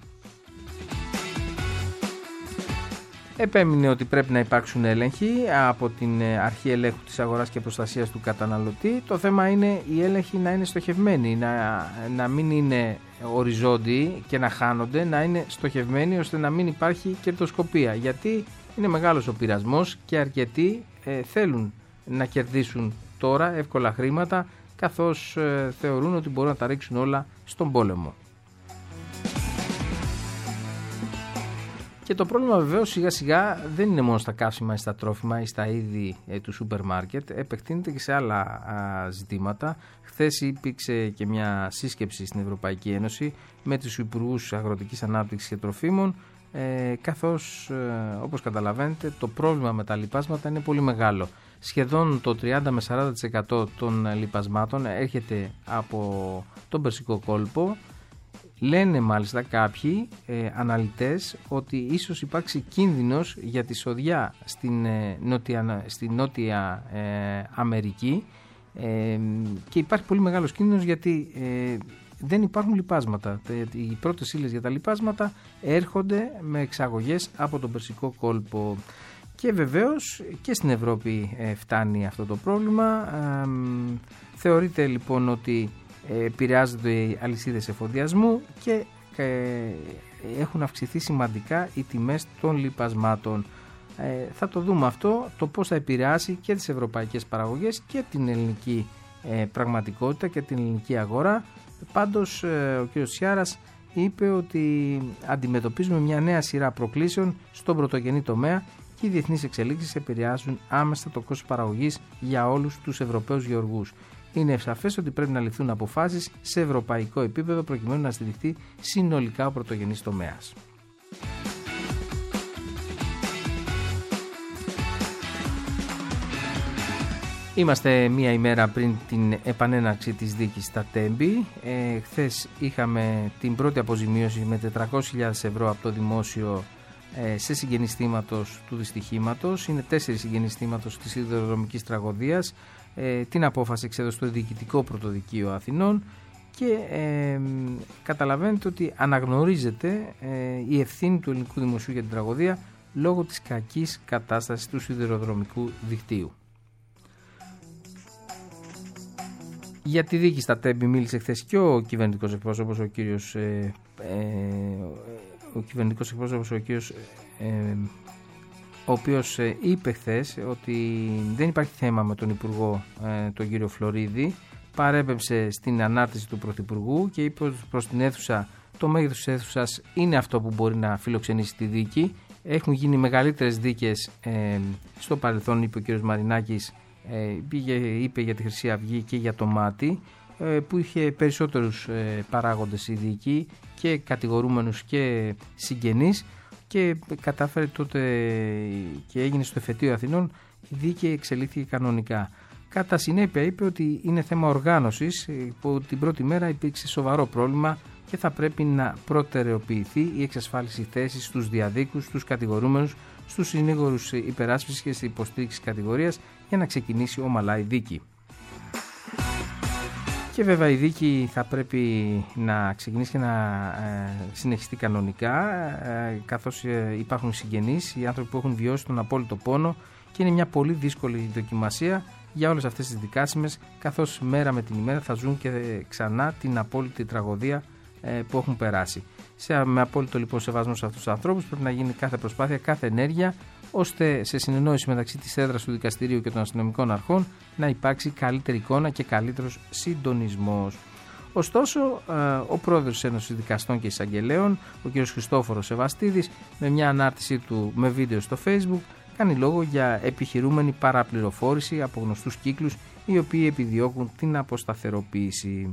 Επέμεινε ότι πρέπει να υπάρξουν έλεγχοι από την Αρχή Ελέγχου της Αγοράς και Προστασίας του Καταναλωτή. Το θέμα είναι οι έλεγχοι να είναι στοχευμένοι, να μην είναι οριζόντιοι και να χάνονται, να είναι στοχευμένοι ώστε να μην υπάρχει κερδοσκοπία. Γιατί είναι μεγάλος ο πειρασμός και αρκετοί θέλουν να κερδίσουν τώρα εύκολα χρήματα, καθώς θεωρούν ότι μπορούν να τα ρίξουν όλα στον πόλεμο. Και το πρόβλημα βεβαίως σιγά σιγά δεν είναι μόνο στα καύσιμα ή στα τρόφιμα ή στα είδη του σούπερ μάρκετ, επεκτείνεται και σε άλλα ζητήματα. Χθες υπήρξε και μια σύσκεψη στην Ευρωπαϊκή Ένωση με τους Υπουργούς Αγροτικής Ανάπτυξης και Τροφίμων, καθώς όπως καταλαβαίνετε το πρόβλημα με τα λιπάσματα είναι πολύ μεγάλο. Σχεδόν το 30 με 40% των λιπασμάτων έρχεται από τον Περσικό κόλπο. Λένε μάλιστα κάποιοι αναλυτές ότι ίσως υπάρξει κίνδυνος για τη σοδιά στην Νότια Αμερική, και υπάρχει πολύ μεγάλος κίνδυνος γιατί δεν υπάρχουν λιπάσματα. Οι πρώτες ύλες για τα λιπάσματα έρχονται με εξαγωγές από τον Περσικό κόλπο. Και βεβαίως και στην Ευρώπη φτάνει αυτό το πρόβλημα. Θεωρείται λοιπόν ότι επηρεάζονται οι αλυσίδες εφοδιασμού και έχουν αυξηθεί σημαντικά οι τιμές των λιπασμάτων. Θα το δούμε αυτό, το πώς θα επηρεάσει και τις ευρωπαϊκές παραγωγές και την ελληνική πραγματικότητα και την ελληνική αγορά. Πάντως ο κ. Σιάρας είπε ότι αντιμετωπίζουμε μια νέα σειρά προκλήσεων στον πρωτογενή τομέα και οι διεθνείς εξελίξεις επηρεάζουν άμεσα το κόστος παραγωγής για όλους τους Ευρωπαίους γεωργούς. Είναι σαφές ότι πρέπει να ληφθούν αποφάσεις σε ευρωπαϊκό επίπεδο προκειμένου να στηριχθεί συνολικά ο πρωτογενής τομέας. Είμαστε μία ημέρα πριν την επανέναρξη της δίκης στα Τέμπη. Χθες είχαμε την πρώτη αποζημίωση με 400.000 ευρώ από το δημόσιο σε συγγενείς θύματος του δυστυχήματος. Είναι 4 συγγενείς θύματος της σιδηροδρομικής τραγωδίας. Την απόφαση εξέδωσε το Διοικητικό Πρωτοδικείο Αθηνών και καταλαβαίνετε ότι αναγνωρίζεται η ευθύνη του ελληνικού δημοσίου για την τραγωδία λόγω της κακής κατάστασης του σιδηροδρομικού δικτύου. Για τη δίκη στα Τέμπη μίλησε χθες και ο κυβερνητικός εκπρόσωπος, ο οποίος είπε χθες ότι δεν υπάρχει θέμα με τον Υπουργό, τον κύριο Φλωρίδη. Παρέπεψε στην ανάρτηση του Πρωθυπουργού και είπε ότι προς την αίθουσα, το μέγεθος της αίθουσας είναι αυτό που μπορεί να φιλοξενήσει τη δίκη. Έχουν γίνει μεγαλύτερες δίκες στο παρελθόν, είπε ο κύριος Μαρινάκης, είπε για τη Χρυσή Αυγή και για το Μάτι, που είχε περισσότερους παράγοντες η δίκη και κατηγορούμενους και συγγενείς, και κατάφερε τότε και έγινε στο Εφετείο Αθηνών, η δίκη εξελίχθηκε κανονικά. Κατά συνέπεια είπε ότι είναι θέμα οργάνωσης, που την πρώτη μέρα υπήρξε σοβαρό πρόβλημα και θα πρέπει να προτεραιοποιηθεί η εξασφάλιση θέσης στους διαδίκους, στους κατηγορούμενους, στους συνήγορους υπεράσπισης και στην υποστήριξη κατηγορίας για να ξεκινήσει ομαλά η δίκη. Και βέβαια η δίκη θα πρέπει να ξεκινήσει και να συνεχιστεί κανονικά, καθώς υπάρχουν συγγενείς, οι άνθρωποι που έχουν βιώσει τον απόλυτο πόνο, και είναι μια πολύ δύσκολη δοκιμασία για όλες αυτές τις δικάσιμες, καθώς μέρα με την ημέρα θα ζουν και ξανά την απόλυτη τραγωδία που έχουν περάσει. Με απόλυτο λοιπόν σεβασμό σε αυτούς τους ανθρώπους πρέπει να γίνει κάθε προσπάθεια, κάθε ενέργεια, ώστε σε συνεννόηση μεταξύ της έδρας του δικαστηρίου και των αστυνομικών αρχών να υπάρξει καλύτερη εικόνα και καλύτερος συντονισμός. Ωστόσο, ο πρόεδρος της Ένωσης Δικαστών και Εισαγγελέων, ο κ. Χριστόφορος Σεβαστίδης, με μια ανάρτησή του με βίντεο στο Facebook, κάνει λόγο για επιχειρούμενη παραπληροφόρηση από γνωστούς κύκλους, οι οποίοι επιδιώκουν την αποσταθεροποίηση.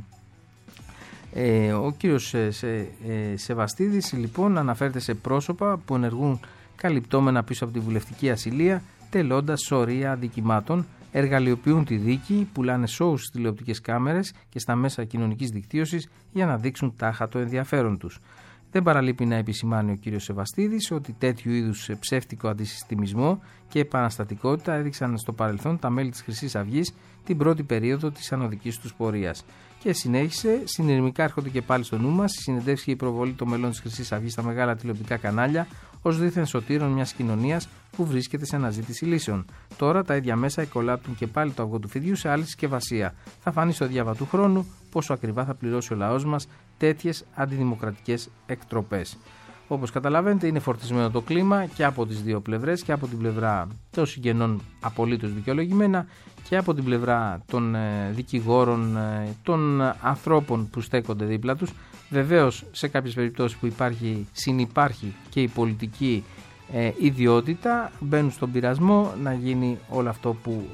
Ο κύριος Σεβαστίδης λοιπόν αναφέρεται σε πρόσωπα που ενεργούν καλυπτόμενα πίσω από τη βουλευτική ασυλία, τελώντας σωρία αδικημάτων, εργαλειοποιούν τη δίκη, πουλάνε σόους στις τηλεοπτικές κάμερες και στα μέσα κοινωνικής δικτύωσης για να δείξουν τάχα το ενδιαφέρον τους. Δεν παραλείπει να επισημάνει ο κύριος Σεβαστίδης ότι τέτοιου είδους ψεύτικο αντισυστημισμό και επαναστατικότητα έδειξαν στο παρελθόν τα μέλη της Χρυσής Αυγής την πρώτη περίοδο της ανωδικής τους πορείας. Και συνέχισε, συνειρμικά έρχονται και πάλι στο νου μας η συνεντεύξη και η προβολή των μελών της Χρυσής Αυγής στα μεγάλα τηλεοπτικά κανάλια ως δίθεν σωτήρων μιας κοινωνίας που βρίσκεται σε αναζήτηση λύσεων. Τώρα τα ίδια μέσα εκολάπτουν και πάλι το αυγό του φιδιού σε άλλη συσκευασία. Θα φανεί στο διάβα του χρόνου πόσο ακριβά θα πληρώσει ο λαός μας τέτοιες αντιδημοκρατικές εκτροπές. Όπως καταλαβαίνετε, είναι φορτισμένο το κλίμα και από τις δύο πλευρές, και από την πλευρά των συγγενών απολύτως δικαιολογημένα και από την πλευρά των δικηγόρων, των ανθρώπων που στέκονται δίπλα τους. Βεβαίως, σε κάποιες περιπτώσεις που συνυπάρχει και η πολιτική ιδιότητα, μπαίνουν στον πειρασμό να γίνει όλο αυτό που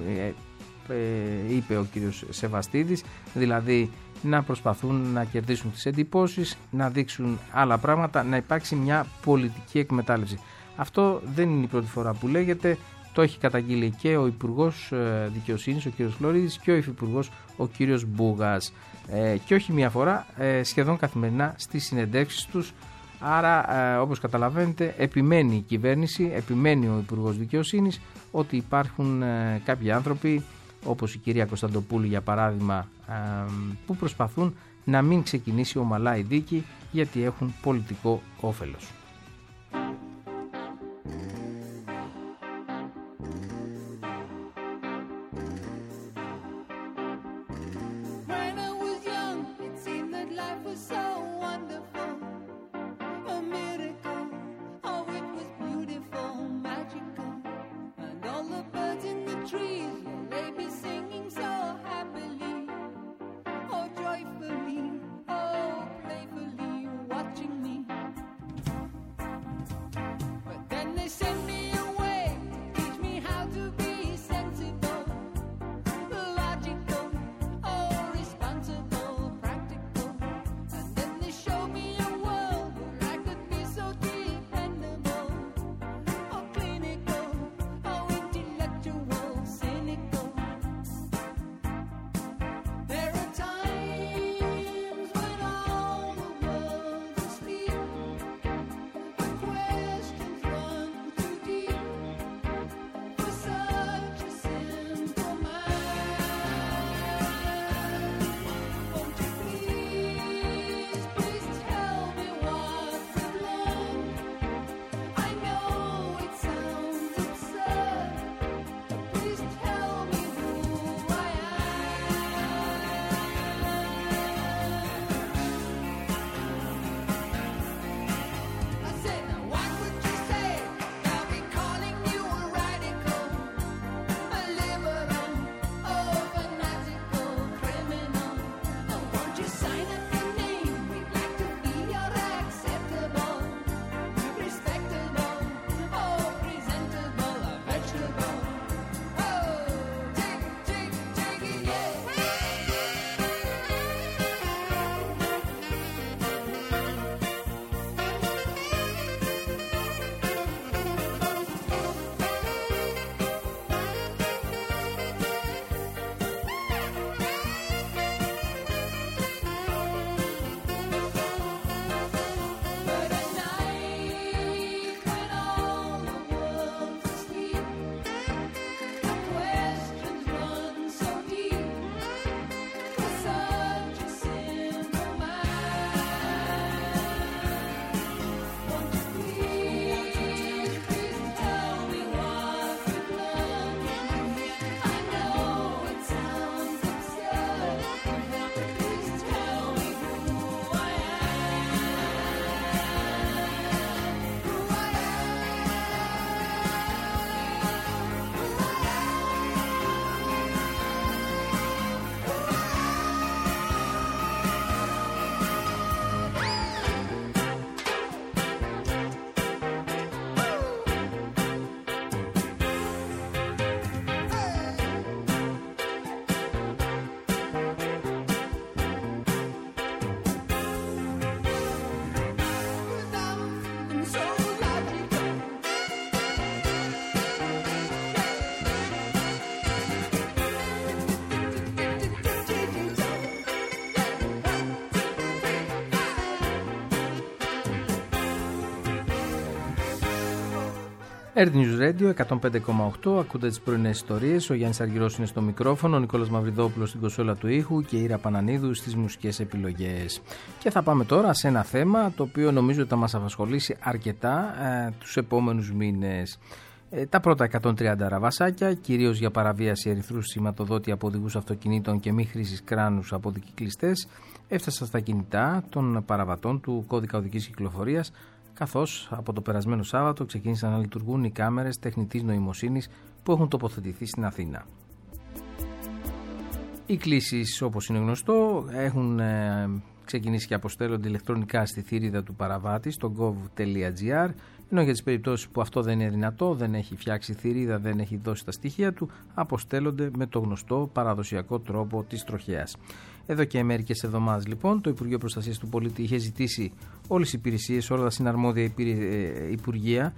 είπε ο κύριος Σεβαστίδης, δηλαδή να προσπαθούν να κερδίσουν τις εντυπώσεις, να δείξουν άλλα πράγματα, να υπάρξει μια πολιτική εκμετάλλευση. Αυτό δεν είναι η πρώτη φορά που λέγεται, το έχει καταγγείλει και ο Υπουργός Δικαιοσύνης, ο κύριος Φλωρίδης, και ο Υφυπουργός, ο κύριος Μπούγας, και όχι μία φορά, σχεδόν καθημερινά στις συνεντεύξεις τους. Άρα, όπως καταλαβαίνετε, επιμένει η κυβέρνηση, επιμένει ο Υπουργός Δικαιοσύνης ότι υπάρχουν κάποιοι άνθρωποι, όπως η κυρία Κωνσταντοπούλου για παράδειγμα, που προσπαθούν να μην ξεκινήσει ομαλά η δίκη γιατί έχουν πολιτικό όφελος. Earth News Radio 105,8. Ακούτε τις πρωινές ιστορίες. Ο Γιάννης Αργυρός είναι στο μικρόφωνο, ο Νικόλας Μαυριδόπουλος στην κονσόλα του ήχου και η Ήρα Πανανίδου στις μουσικές επιλογές. Και θα πάμε τώρα σε ένα θέμα το οποίο νομίζω ότι θα μας απασχολήσει αρκετά τους επόμενους μήνες. Τα πρώτα 130 ραβασάκια, κυρίως για παραβίαση ερυθρού σηματοδότη από οδηγούς αυτοκινήτων και μη χρήσης κράνους από δικυκλιστές, έφτασαν στα κινητά των παραβατών του κώδικα οδικής κυκλοφορίας, καθώς από το περασμένο Σάββατο ξεκίνησαν να λειτουργούν οι κάμερες τεχνητής νοημοσύνης που έχουν τοποθετηθεί στην Αθήνα. Οι κλήσεις, όπως είναι γνωστό, έχουν ξεκινήσει και αποστέλλονται ηλεκτρονικά στη θηρίδα του παραβάτη στο gov.gr, ενώ για τις περιπτώσεις που αυτό δεν είναι δυνατό, δεν έχει φτιάξει θηρίδα, δεν έχει δώσει τα στοιχεία του, αποστέλλονται με το γνωστό παραδοσιακό τρόπο της τροχέας. Εδώ και μερικές εβδομάδες λοιπόν το Υπουργείο Προστασίας του Πολίτη είχε ζητήσει όλες οι υπηρεσίες, όλα τα συναρμόδια υπουργεία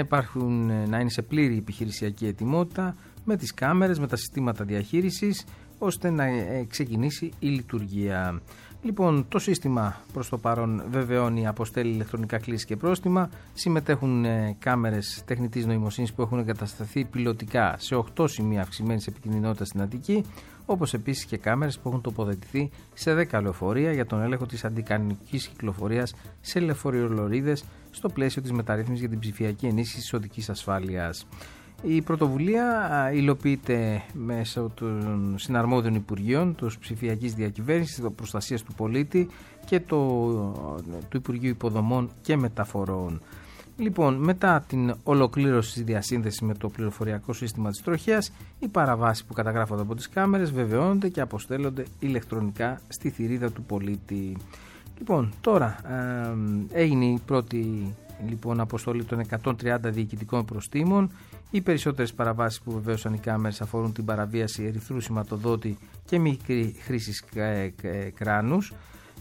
να είναι σε πλήρη επιχειρησιακή ετοιμότητα με τις κάμερες, με τα συστήματα διαχείρισης, ώστε να ξεκινήσει η λειτουργία. Λοιπόν, το σύστημα προς το παρόν βεβαιώνει, αποστέλει ηλεκτρονικά κλήσεις και πρόστιμα. Συμμετέχουν κάμερες τεχνητής νοημοσύνης που έχουν εγκατασταθεί πιλωτικά σε 8 σημεία αυξημένης επικινδυνότητας στην Αττική, όπως επίσης και κάμερες που έχουν τοποθετηθεί σε 10 λεωφορεία για τον έλεγχο της αντικανονικής κυκλοφορίας σε λεωφορειολωρίδες στο πλαίσιο της μεταρρύθμισης για την ψηφιακή ενίσχυση της οδικής ασφάλειας. Η πρωτοβουλία υλοποιείται μέσω των συναρμόδιων Υπουργείων, της Ψηφιακής Διακυβέρνησης, της Προστασίας του Πολίτη και του Υπουργείου Υποδομών και Μεταφορών. Λοιπόν, μετά την ολοκλήρωση της διασύνδεσης με το πληροφοριακό σύστημα της τροχέας, οι παραβάσεις που καταγράφονται από τις κάμερες βεβαιώνονται και αποστέλλονται ηλεκτρονικά στη θηρίδα του πολίτη. Λοιπόν, τώρα έγινε η πρώτη αποστολή των 130 διοικητικών προστίμων. Οι περισσότερες παραβάσεις που βεβαίωσαν οι κάμερες αφορούν την παραβίαση ερυθρού σηματοδότη και μικρή χρήση κράνους.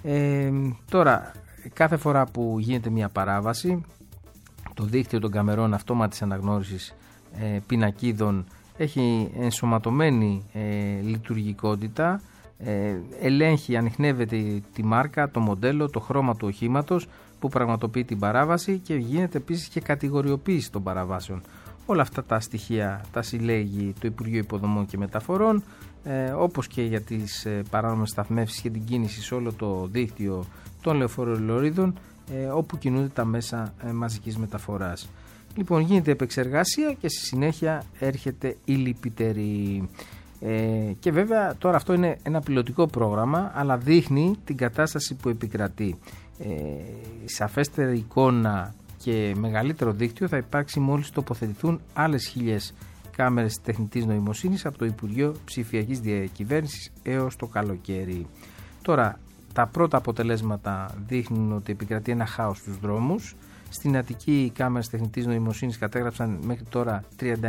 Τώρα, κάθε φορά που γίνεται μια παράβαση, το δίκτυο των καμερών αυτόματης αναγνώρισης πινακίδων έχει ενσωματωμένη λειτουργικότητα, ελέγχει, ανιχνεύεται τη μάρκα, το μοντέλο, το χρώμα του οχήματος που πραγματοποιεί την παράβαση και γίνεται επίσης και κατηγοριοποίηση των παραβάσεων. Όλα αυτά τα στοιχεία τα συλλέγει το Υπουργείο Υποδομών και Μεταφορών, όπως και για τις παράνομες σταθμεύσεις και την κίνηση σε όλο το δίκτυο των λεωφορειολωρίδων όπου κινούνται τα μέσα μαζικής μεταφοράς. Λοιπόν, γίνεται επεξεργασία και στη συνέχεια έρχεται η λυπητερή. Και βέβαια τώρα αυτό είναι ένα πιλωτικό πρόγραμμα, αλλά δείχνει την κατάσταση που επικρατεί. Σαφέστερη εικόνα και μεγαλύτερο δίκτυο θα υπάρξει μόλις τοποθετηθούν άλλες 1.000 κάμερες τεχνητής νοημοσύνης από το Υπουργείο Ψηφιακής Διακυβέρνησης έως το καλοκαίρι. Τώρα, τα πρώτα αποτελέσματα δείχνουν ότι επικρατεί ένα χάος στους δρόμους. Στην Αττική οι κάμερες τεχνητής νοημοσύνης κατέγραψαν μέχρι τώρα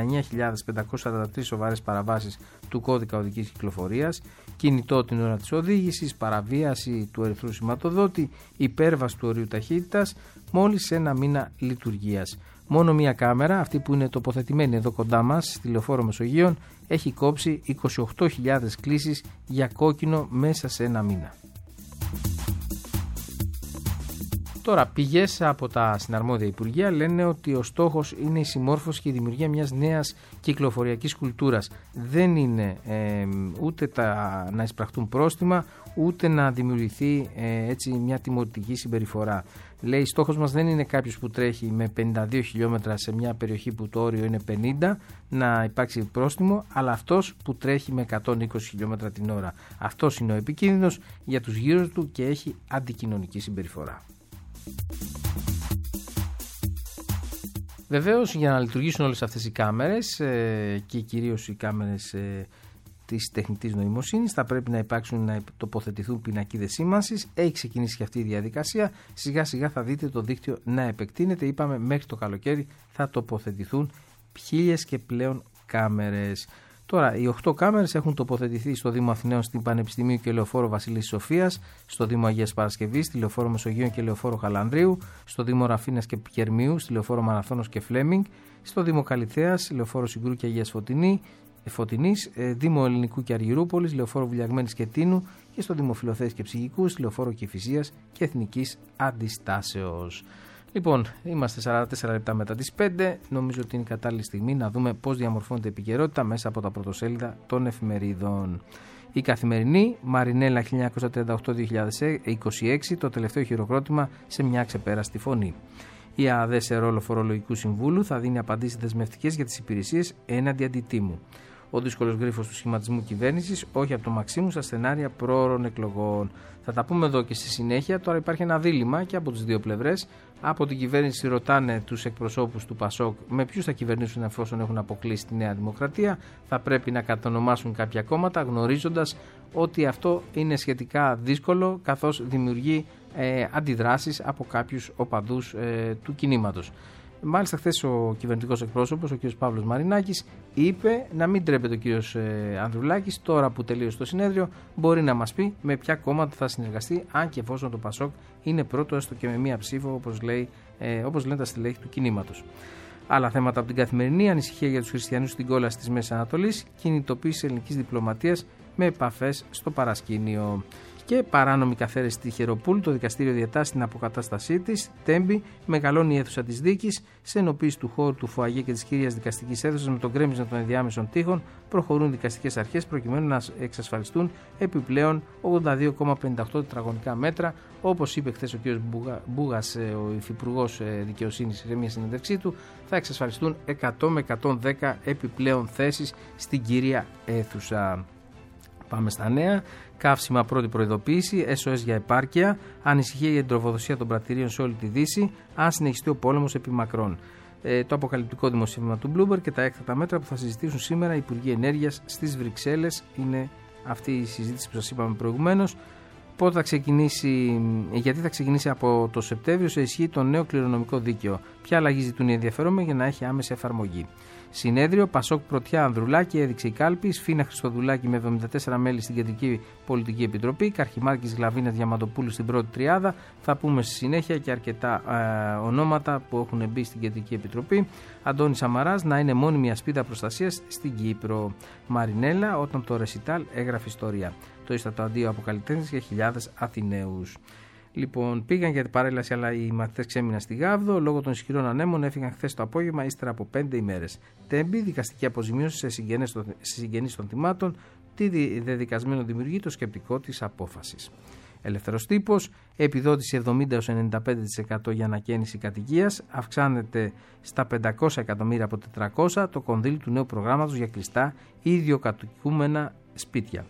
39.543 σοβαρές παραβάσεις του κώδικα οδικής κυκλοφορίας, κινητό την ώρα της οδήγησης, παραβίαση του ερυθρού σηματοδότη, υπέρβαση του ορίου ταχύτητας, μόλις ένα μήνα λειτουργίας. Μόνο μία κάμερα, αυτή που είναι τοποθετημένη εδώ κοντά μας, στη Λεωφόρο Μεσογείων, έχει κόψει 28.000 κλήσεις για κόκκινο μέσα σε ένα μήνα. Τώρα, πηγές από τα συναρμόδια Υπουργεία λένε ότι ο στόχος είναι η συμμόρφωση και η δημιουργία μιας νέας κυκλοφοριακής κουλτούρας. Δεν είναι ούτε να εισπραχτούν πρόστιμα, ούτε να δημιουργηθεί έτσι μια τιμωρητική συμπεριφορά. Λέει, στόχος μας δεν είναι κάποιος που τρέχει με 52 χιλιόμετρα σε μια περιοχή που το όριο είναι 50 να υπάρξει πρόστιμο, αλλά αυτός που τρέχει με 120 χιλιόμετρα την ώρα. Αυτός είναι ο επικίνδυνος για τους γύρω του και έχει αντικοινωνική συμπεριφορά. Βεβαίως, για να λειτουργήσουν όλες αυτές οι κάμερες και κυρίως οι κάμερες της τεχνητής νοημοσύνης, θα πρέπει να υπάρξουν, να τοποθετηθούν πινακίδες σήμανσης. Έχει ξεκινήσει και αυτή η διαδικασία. Σιγά σιγά θα δείτε το δίκτυο να επεκτείνεται. Είπαμε μέχρι το καλοκαίρι θα τοποθετηθούν 1.000 και πλέον κάμερες. Τώρα, οι 8 κάμερες έχουν τοποθετηθεί στο Δήμο Αθηναίων, στην Πανεπιστημίου και Λεωφόρο Βασιλής Σοφίας, στο Δήμο Αγίας Παρασκευής, στη Λεωφόρο Μεσογείων και Λεωφόρο Χαλανδρίου, στο Δήμο Ραφίνας και Πικερμίου, στη Λεωφόρο Μαραθώνος και Φλέμινγκ, στο Δήμο Καλιθέας, Λεωφόρο Συγκρού και Αγίας Φωτεινής, Δήμο Ελληνικού και Αργυρούπολης, Λεωφόρο Βουλιαγμένης και Τίνου και στο Δήμο Φιλοθέης και Ψυχικού, στη Λεωφόρο Κηφισίας και Εθνικής Αντιστάσεως. Λοιπόν, είμαστε 44 λεπτά μετά τις 5. Νομίζω ότι είναι η κατάλληλη στιγμή να δούμε πώς διαμορφώνεται η επικαιρότητα μέσα από τα πρωτοσέλιδα των εφημερίδων. Η Καθημερινή, Μαρινέλα 1938-2026, το τελευταίο χειροκρότημα σε μια ξεπέραστη φωνή. Η ΑΔΕ σε ρόλο φορολογικού συμβούλου θα δίνει απαντήσεις δεσμευτικές για τις υπηρεσίες έναντι αντιτίμου. Ο δύσκολος γρίφος του σχηματισμού κυβέρνησης, όχι από το Μαξίμου στα σενάρια προώρων εκλογών. Θα τα πούμε εδώ και στη συνέχεια. Τώρα υπάρχει ένα δίλημμα και από τις δύο πλευρές. Από την κυβέρνηση ρωτάνε τους εκπροσώπους του ΠΑΣΟΚ με ποιους θα κυβερνήσουν εφόσον έχουν αποκλείσει τη Νέα Δημοκρατία. Θα πρέπει να κατονομάσουν κάποια κόμματα, γνωρίζοντας ότι αυτό είναι σχετικά δύσκολο, καθώς δημιουργεί αντιδράσεις από κάποιους οπαδούς του κινήματος. Μάλιστα, χθες ο κυβερνητικός εκπρόσωπος, ο κ. Παύλος Μαρινάκης, είπε να μην τρέπεται ο κ. Ανδρουλάκης, τώρα που τελείωσε το συνέδριο, μπορεί να μας πει με ποια κόμματα θα συνεργαστεί, αν και εφόσον το ΠΑΣΟΚ είναι πρώτο, έστω και με μία ψήφο, όπως λένε τα στελέχη του κινήματος. Άλλα θέματα από την Καθημερινή: ανησυχία για τους χριστιανούς στην κόλαση της Μέσης Ανατολής, κινητοποίηση ελληνικής διπλωματίας με επαφές στο παρασκήνιο. Και παράνομη καθαίρεση στη Χεροπούλ, το δικαστήριο διατάσσει την αποκατάστασή της. Τέμπη, μεγαλώνει η αίθουσα της δίκης. Σε ενοποίηση του χώρου του φοαγέ και της κύριας δικαστικής αίθουσας με τον γκρέμισμα των ενδιάμεσων τείχων, προχωρούν οι δικαστικές αρχές προκειμένου να εξασφαλιστούν επιπλέον 82,58 τετραγωνικά μέτρα. Όπως είπε χθες ο κ. Μπούγας, ο υφυπουργός δικαιοσύνης, σε μια συνέντευξή του, θα εξασφαλιστούν 100 με 110 επιπλέον θέσεις στην κύρια αίθουσα. Πάμε στα νέα. Καύσιμα πρώτη προειδοποίηση. SOS για επάρκεια. Ανησυχία για την τροφοδοσία των πρατηρίων σε όλη τη Δύση. Αν συνεχιστεί ο πόλεμος επί μακρόν. Το αποκαλυπτικό δημοσίευμα του Bloomberg και τα έκτακτα μέτρα που θα συζητήσουν σήμερα οι Υπουργοί Ενέργειας στις Βρυξέλλες. Είναι αυτή η συζήτηση που σας είπαμε προηγουμένως. Πότε θα ξεκινήσει, γιατί θα ξεκινήσει από το Σεπτέμβριο σε ισχύ το νέο κληρονομικό δίκαιο. Ποια αλλαγή ζητούν οι ενδιαφερόμενοι για να έχει άμεση εφαρμογή. Συνέδριο, Πασόκ Πρωτιά Ανδρουλάκη, έδειξε η κάλπη. Σφίνα Χριστοδουλάκη με 74 μέλη στην Κεντρική Πολιτική Επιτροπή. Καρχιμάρκης Γλαβίνα Διαμαντοπούλου στην πρώτη τριάδα. Θα πούμε στη συνέχεια και αρκετά ονόματα που έχουν μπει στην Κεντρική Επιτροπή. Αντώνης Σαμαράς να είναι μόνιμη ασπίδα προστασίας στην Κύπρο. Μαρινέλα, όταν το ρεσιτάλ έγραφε ιστορία. Το ίστατο αντίο από καλλιτέχνες για χιλιάδες Αθηναίους. Λοιπόν, πήγαν για την παρέλαση, αλλά οι μαθητές ξέμειναν στη Γάβδο. Λόγω των ισχυρών ανέμων έφυγαν χθες το απόγευμα, ύστερα από 5 ημέρες. Τέμπη, δικαστική αποζημίωση σε συγγενείς των θυμάτων. Τι δεδικασμένο δημιουργεί το σκεπτικό της απόφασης. Ελεύθερος τύπος, επιδότηση 70-95% για ανακαίνιση κατοικίας. Αυξάνεται στα 500 εκατομμύρια από 400 το κονδύλι του νέου προγράμματος για κλειστά ιδιοκατοικούμενα σπίτια.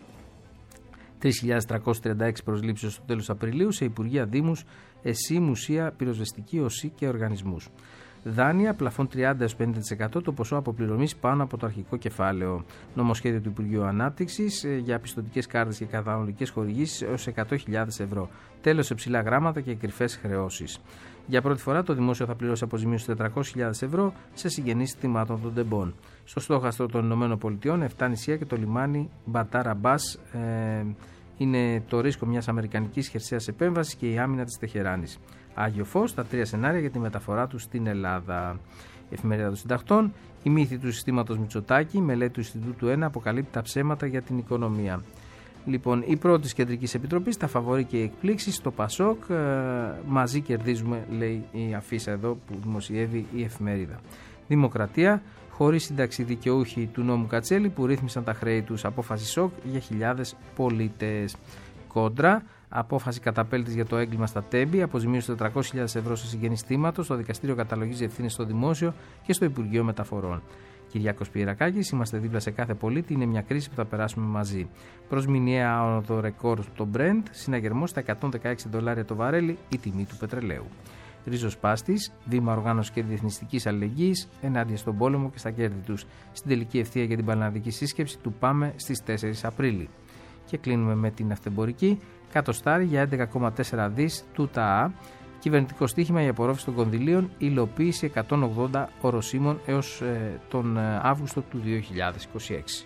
3.336 προσλήψεις στο τέλος Απριλίου σε Υπουργεία, Δήμους, ΕΣΥ, Μουσεία, Πυροσβεστική, ΟΣΥ και οργανισμούς. Δάνεια, πλαφόν 30-50% το ποσό αποπληρωμής πάνω από το αρχικό κεφάλαιο. Νομοσχέδιο του Υπουργείου Ανάπτυξης για πιστωτικές κάρτες και καταναλωτικές χορηγήσεις έως 100.000 ευρώ. Τέλος σε ψηλά γράμματα και κρυφές χρεώσεις. Για πρώτη φορά το δημόσιο θα πληρώσει αποζημίωση 400.000 ευρώ σε συγγενείς θυμάτων των τεμπών. Στο στόχαστρο των ΗΠΑ, 7 νησιά και το λιμάνι Μπατάρα Μπάς είναι το ρίσκο μιας αμερικανικής χερσαίας επέμβασης και η άμυνα της Τεχεράνης. Άγιο Φως, τα 3 σενάρια για τη μεταφορά του στην Ελλάδα. Η Εφημερίδα των Συντακτών, η μύθη του συστήματος Μητσοτάκη, η μελέτη του Ινστιτούτου 1 αποκαλύπτει τα ψέματα για την οικονομία. Λοιπόν, η πρώτη της Κεντρικής Επιτροπής, τα φαβορί και οι εκπλήξεις στο ΠΑΣΟΚ, μαζί κερδίζουμε, λέει η αφίσα εδώ που δημοσιεύει η εφημερίδα. Δημοκρατία, χωρίς σύνταξη δικαιούχοι του νόμου Κατσέλη που ρύθμισαν τα χρέη τους, απόφαση σοκ για χιλιάδες πολίτες. Κόντρα, απόφαση καταπέλτης για το έγκλημα στα Τέμπη, αποζημίωση 400.000 ευρώ σε συγγενείς θύματος, το δικαστήριο καταλογίζει ευθύνες στο Δημόσιο και στο Υπουργείο Μεταφορών. Κυριάκος Πιερακάκης, είμαστε δίπλα σε κάθε πολίτη, είναι μια κρίση που θα περάσουμε μαζί. Προς μηνιαία άνοδο ρεκόρ στο Brent, συναγερμός στα $116 το βαρέλι, η τιμή του πετρελαίου. Ρίζος Πάστης, βήμα οργάνωση και διεθνιστικής αλληλεγγύης ενάντια στον πόλεμο και στα κέρδη τους. Στην τελική ευθεία για την Πανελλαδική σύσκεψη του ΠΑΜΕ στις 4 Απρίλη. Και κλείνουμε με την αυτεμπορική. Κατοστάρι για 11,4 δις του ΤΑΑ. Κυβερνητικό στοίχημα για απορρόφηση των κονδυλίων, υλοποίηση 180 οροσίμων έως τον Αύγουστο του 2026.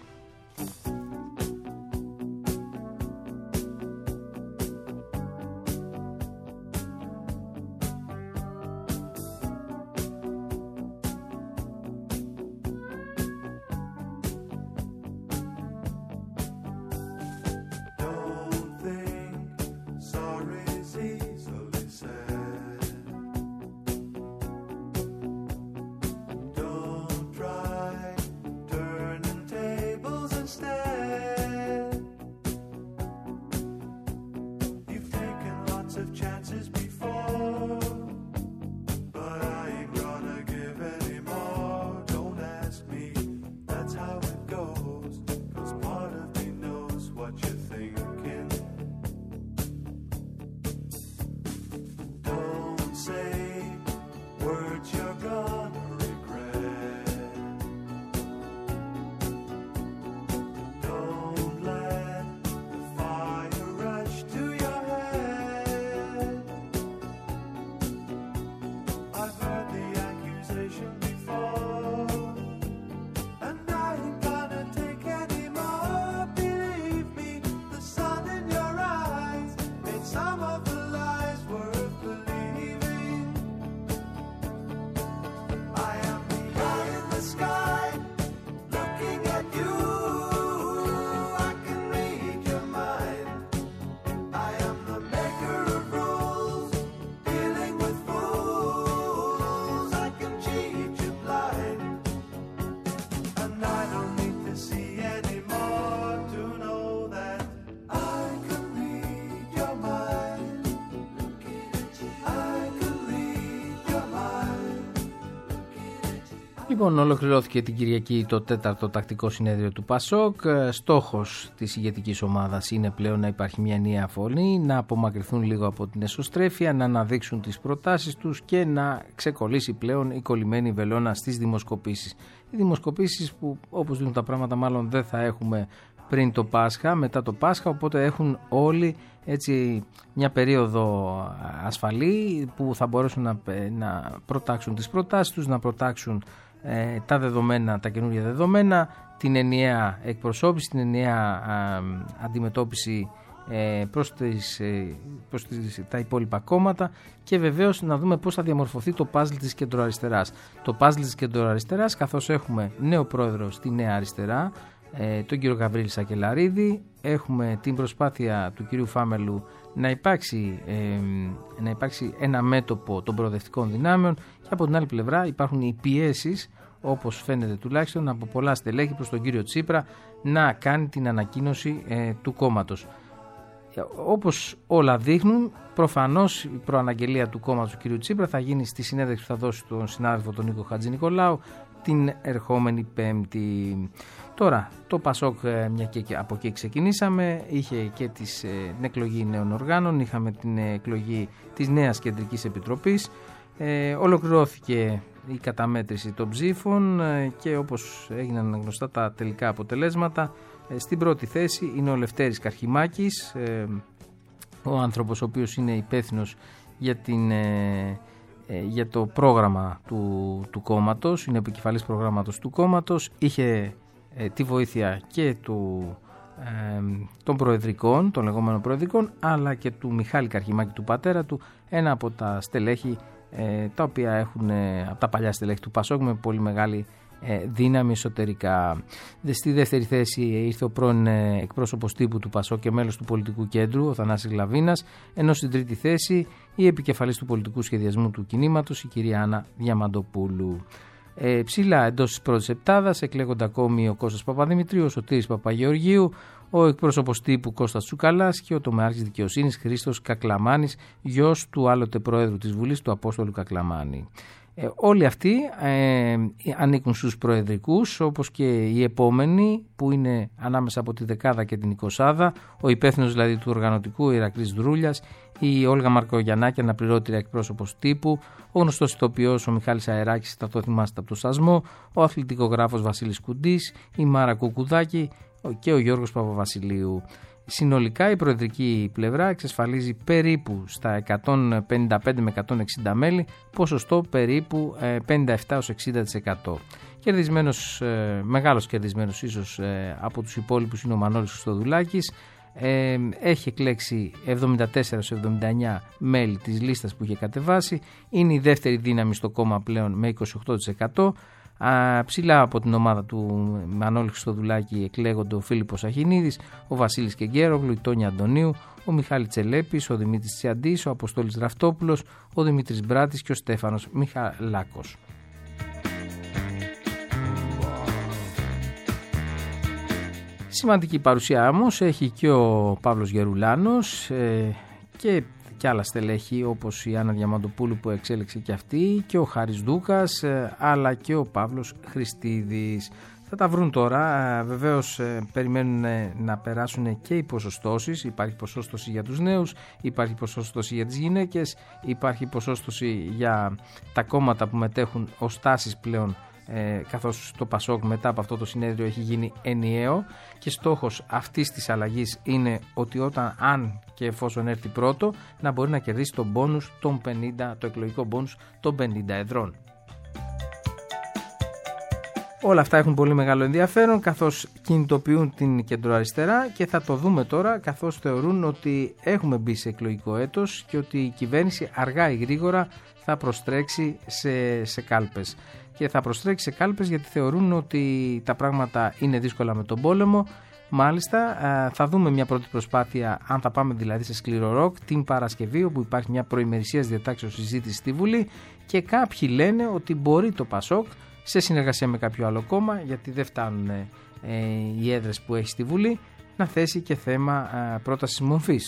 Λοιπόν, ολοκληρώθηκε την Κυριακή το 4ο τακτικό συνέδριο του ΠΑΣΟΚ. Στόχος της ηγετικής ομάδας είναι πλέον να υπάρχει μια ενιαία φωνή, να απομακρυνθούν λίγο από την εσωστρέφεια, να αναδείξουν τις προτάσεις τους και να ξεκολλήσει πλέον η κολλημένη βελόνα στις δημοσκοπήσεις. Οι δημοσκοπήσεις που, όπως δίνουν τα πράγματα, μάλλον δεν θα έχουμε πριν το Πάσχα, μετά το Πάσχα, οπότε έχουν όλοι έτσι μια περίοδο ασφαλή που θα μπορέσουν να προτάξουν τις προτάσεις τους, να προτάξουν τα δεδομένα, τα καινούργια δεδομένα, την ενιαία εκπροσώπηση, την ενιαία αντιμετώπιση προς τα υπόλοιπα κόμματα και βεβαίως να δούμε πώς θα διαμορφωθεί το παζλ της κεντροαριστεράς. Το παζλ της κεντροαριστεράς, καθώς έχουμε νέο πρόεδρο στη Νέα Αριστερά, τον κύριο Γαβρίλη Σακελαρίδη, έχουμε την προσπάθεια του κυρίου Φάμελου να υπάρξει ένα μέτωπο των προοδευτικών δυνάμεων και από την άλλη πλευρά υπάρχουν οι πιέσεις, όπως φαίνεται τουλάχιστον από πολλά στελέχη προς τον κύριο Τσίπρα να κάνει την ανακοίνωση του κόμματος. Όπως όλα δείχνουν, προφανώς η προαναγγελία του κόμματος του κύριου Τσίπρα θα γίνει στη συνέντευξη που θα δώσει τον συνάδελφο τον Νίκο Χατζηνικολάου την ερχόμενη Πέμπτη. Τώρα το ΠΑΣΟΚ, μια και από εκεί ξεκινήσαμε, είχε και την εκλογή νέων οργάνων, είχαμε την εκλογή της νέας Κεντρικής Επιτροπής, ολοκληρώθηκε η καταμέτρηση των ψήφων και όπως έγιναν γνωστά τα τελικά αποτελέσματα, στην πρώτη θέση είναι ο Λευτέρης Καρχημάκης, ο άνθρωπος ο οποίος είναι υπεύθυνος για το πρόγραμμα του κόμματος, είναι επικεφαλής προγράμματος του κόμματος, είχε τη βοήθεια και των προεδρικών, των λεγόμενων προεδρικών, αλλά και του Μιχάλη Καρχημάκη, του πατέρα του, ένα από τα στελέχη τα οποία έχουν από τα παλιά στελέχη του ΠΑΣΟΚ με πολύ μεγάλη δύναμη εσωτερικά. Στη δεύτερη θέση ήρθε ο πρώην εκπρόσωπος τύπου του ΠΑΣΟΚ και μέλος του πολιτικού κέντρου, ο Θανάσης Λαβίνας, ενώ στην τρίτη θέση η επικεφαλής του πολιτικού σχεδιασμού του κινήματος, η κυρία Άννα Διαμαντοπούλου. Ψηλά εντός της πρώτης επτάδας εκλέγονται ακόμη ο Κώστας Παπαδημητρίου, ο Σωτήρης Παπαγεωργίου, ο εκπρόσωπος τύπου Κώστας Τσουκαλάς και ο τομεάρχης δικαιοσύνης Χρήστος Κακλαμάνης, γιος του άλλοτε Προέδρου της Βουλής, του Απόστολου Κακλαμάνη. Όλοι αυτοί ανήκουν στους προεδρικούς, όπως και οι επόμενοι που είναι ανάμεσα από τη δεκάδα και την εικοσάδα, ο υπεύθυνος δηλαδή του οργανωτικού Ηρακλής Δρούλιας, η Όλγα Μαρκογιαννάκη, αναπληρώτρια εκπρόσωπος τύπου, ο γνωστός ηθοποιός ο Μιχάλης Αεράκης, θα το θυμάστε από το Σασμό, ο αθλητικογράφος Βασίλης Κουντής, η Μάρα Κουκουδάκη και ο Γιώργος Παπαβασιλείου. Συνολικά η προεδρική πλευρά εξασφαλίζει περίπου στα 155 με 160 μέλη, ποσοστό περίπου 57-60%. Μεγάλος κερδισμένος ίσως από τους υπόλοιπους είναι ο Μανώλης Χριστοδουλάκης. Έχει εκλέξει 74-79 μέλη της λίστας που είχε κατεβάσει. Είναι η δεύτερη δύναμη στο κόμμα πλέον με 28%. Ψηλά από την ομάδα του Μανώλη Χριστοδουλάκη εκλέγονται ο Φίλιππος Αχινίδης, ο Βασίλης Κεγκέρογλου, η Τόνια Αντωνίου, ο Μιχάλης Τσελέπης, ο Δημήτρης Τσιαντής, ο Αποστόλης Ραφτόπουλος, ο Δημήτρης Μπράτης και ο Στέφανος Μιχαλάκος. Σημαντική παρουσία όμως έχει και ο Παύλος Γερουλάνος και άλλα στελέχη όπως η Άννα Διαμαντοπούλου που εξέλεξε και αυτή, και ο Χάρης Δούκας, αλλά και ο Παύλος Χριστίδης. Θα τα βρουν τώρα, βεβαίως περιμένουν να περάσουν και οι ποσοστώσεις. Υπάρχει ποσόστοση για τους νέους, υπάρχει ποσόστοση για τις γυναίκες, υπάρχει ποσόστοση για τα κόμματα που μετέχουν ως τάσεις πλέον, καθώς το ΠΑΣΟΚ μετά από αυτό το συνέδριο έχει γίνει ενιαίο και στόχος αυτής της αλλαγής είναι ότι αν και εφόσον έρθει πρώτο να μπορεί να κερδίσει τον μπόνους των 50, το εκλογικό μπόνους των 50 εδρών. Όλα αυτά έχουν πολύ μεγάλο ενδιαφέρον καθώς κινητοποιούν την κεντροαριστερά και θα το δούμε τώρα καθώς θεωρούν ότι έχουμε μπει σε εκλογικό έτος και ότι η κυβέρνηση αργά ή γρήγορα θα προστρέξει σε κάλπες. Και θα προστρέξει σε κάλπες γιατί θεωρούν ότι τα πράγματα είναι δύσκολα με τον πόλεμο. Μάλιστα θα δούμε μια πρώτη προσπάθεια, αν θα πάμε δηλαδή σε σκληρό ροκ, την Παρασκευή, όπου υπάρχει μια προημερησίας διατάξεως συζήτηση στη Βουλή και κάποιοι λένε ότι μπορεί το ΠΑΣΟΚ σε συνεργασία με κάποιο άλλο κόμμα, γιατί δεν φτάνουν οι έδρες που έχει στη Βουλή, να θέσει και θέμα πρότασης μορφής.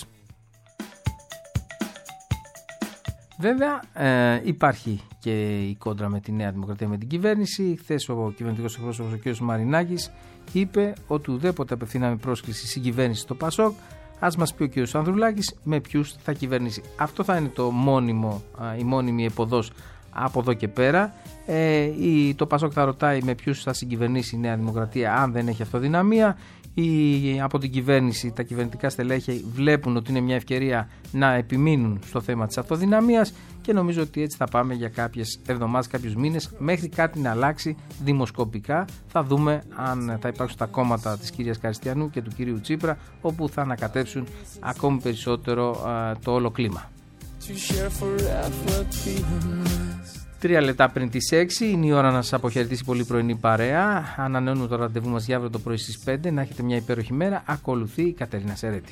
Βέβαια υπάρχει και η κόντρα με τη Νέα Δημοκρατία, με την κυβέρνηση. Χθες ο κυβερνητικός εκπρόσωπος ο κ. Μαρινάκης είπε ότι ουδέποτε απευθύναμε πρόσκληση συγκυβέρνηση στο ΠΑΣΟΚ. Ας μας πει ο κ. Ανδρουλάκης με ποιους θα κυβερνήσει. Αυτό θα είναι το μόνιμο, η μόνιμη εποδός από εδώ και πέρα. Το ΠΑΣΟΚ θα ρωτάει με ποιους θα συγκυβερνήσει η Νέα Δημοκρατία αν δεν έχει αυτοδυναμία. Από την κυβέρνηση, τα κυβερνητικά στελέχη βλέπουν ότι είναι μια ευκαιρία να επιμείνουν στο θέμα της αυτοδυναμίας και νομίζω ότι έτσι θα πάμε για κάποιες εβδομάδες, κάποιους μήνες, μέχρι κάτι να αλλάξει δημοσκοπικά. Θα δούμε αν θα υπάρξουν τα κόμματα της κυρίας Καριστιανού και του κυρίου Τσίπρα, όπου θα ανακατέψουν ακόμη περισσότερο το όλο κλίμα. 3 λεπτά πριν τις 6 είναι η ώρα να σας αποχαιρετήσει πολύ πρωινή παρέα. Ανανεώνουμε το ραντεβού μας για αύριο το πρωί στις 5. Να έχετε μια υπέροχη μέρα. Ακολουθεί η Κατερίνα Σερέτη.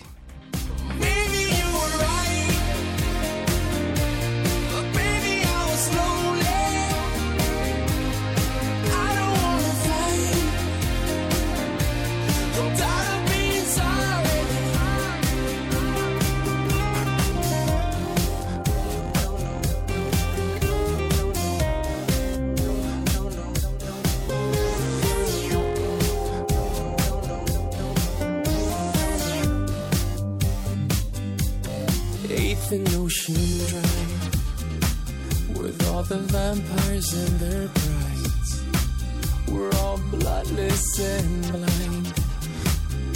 An ocean dry with all the vampires and their brides. We're all bloodless and blind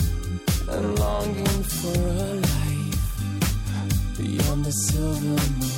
and longing for a life beyond the silver moon.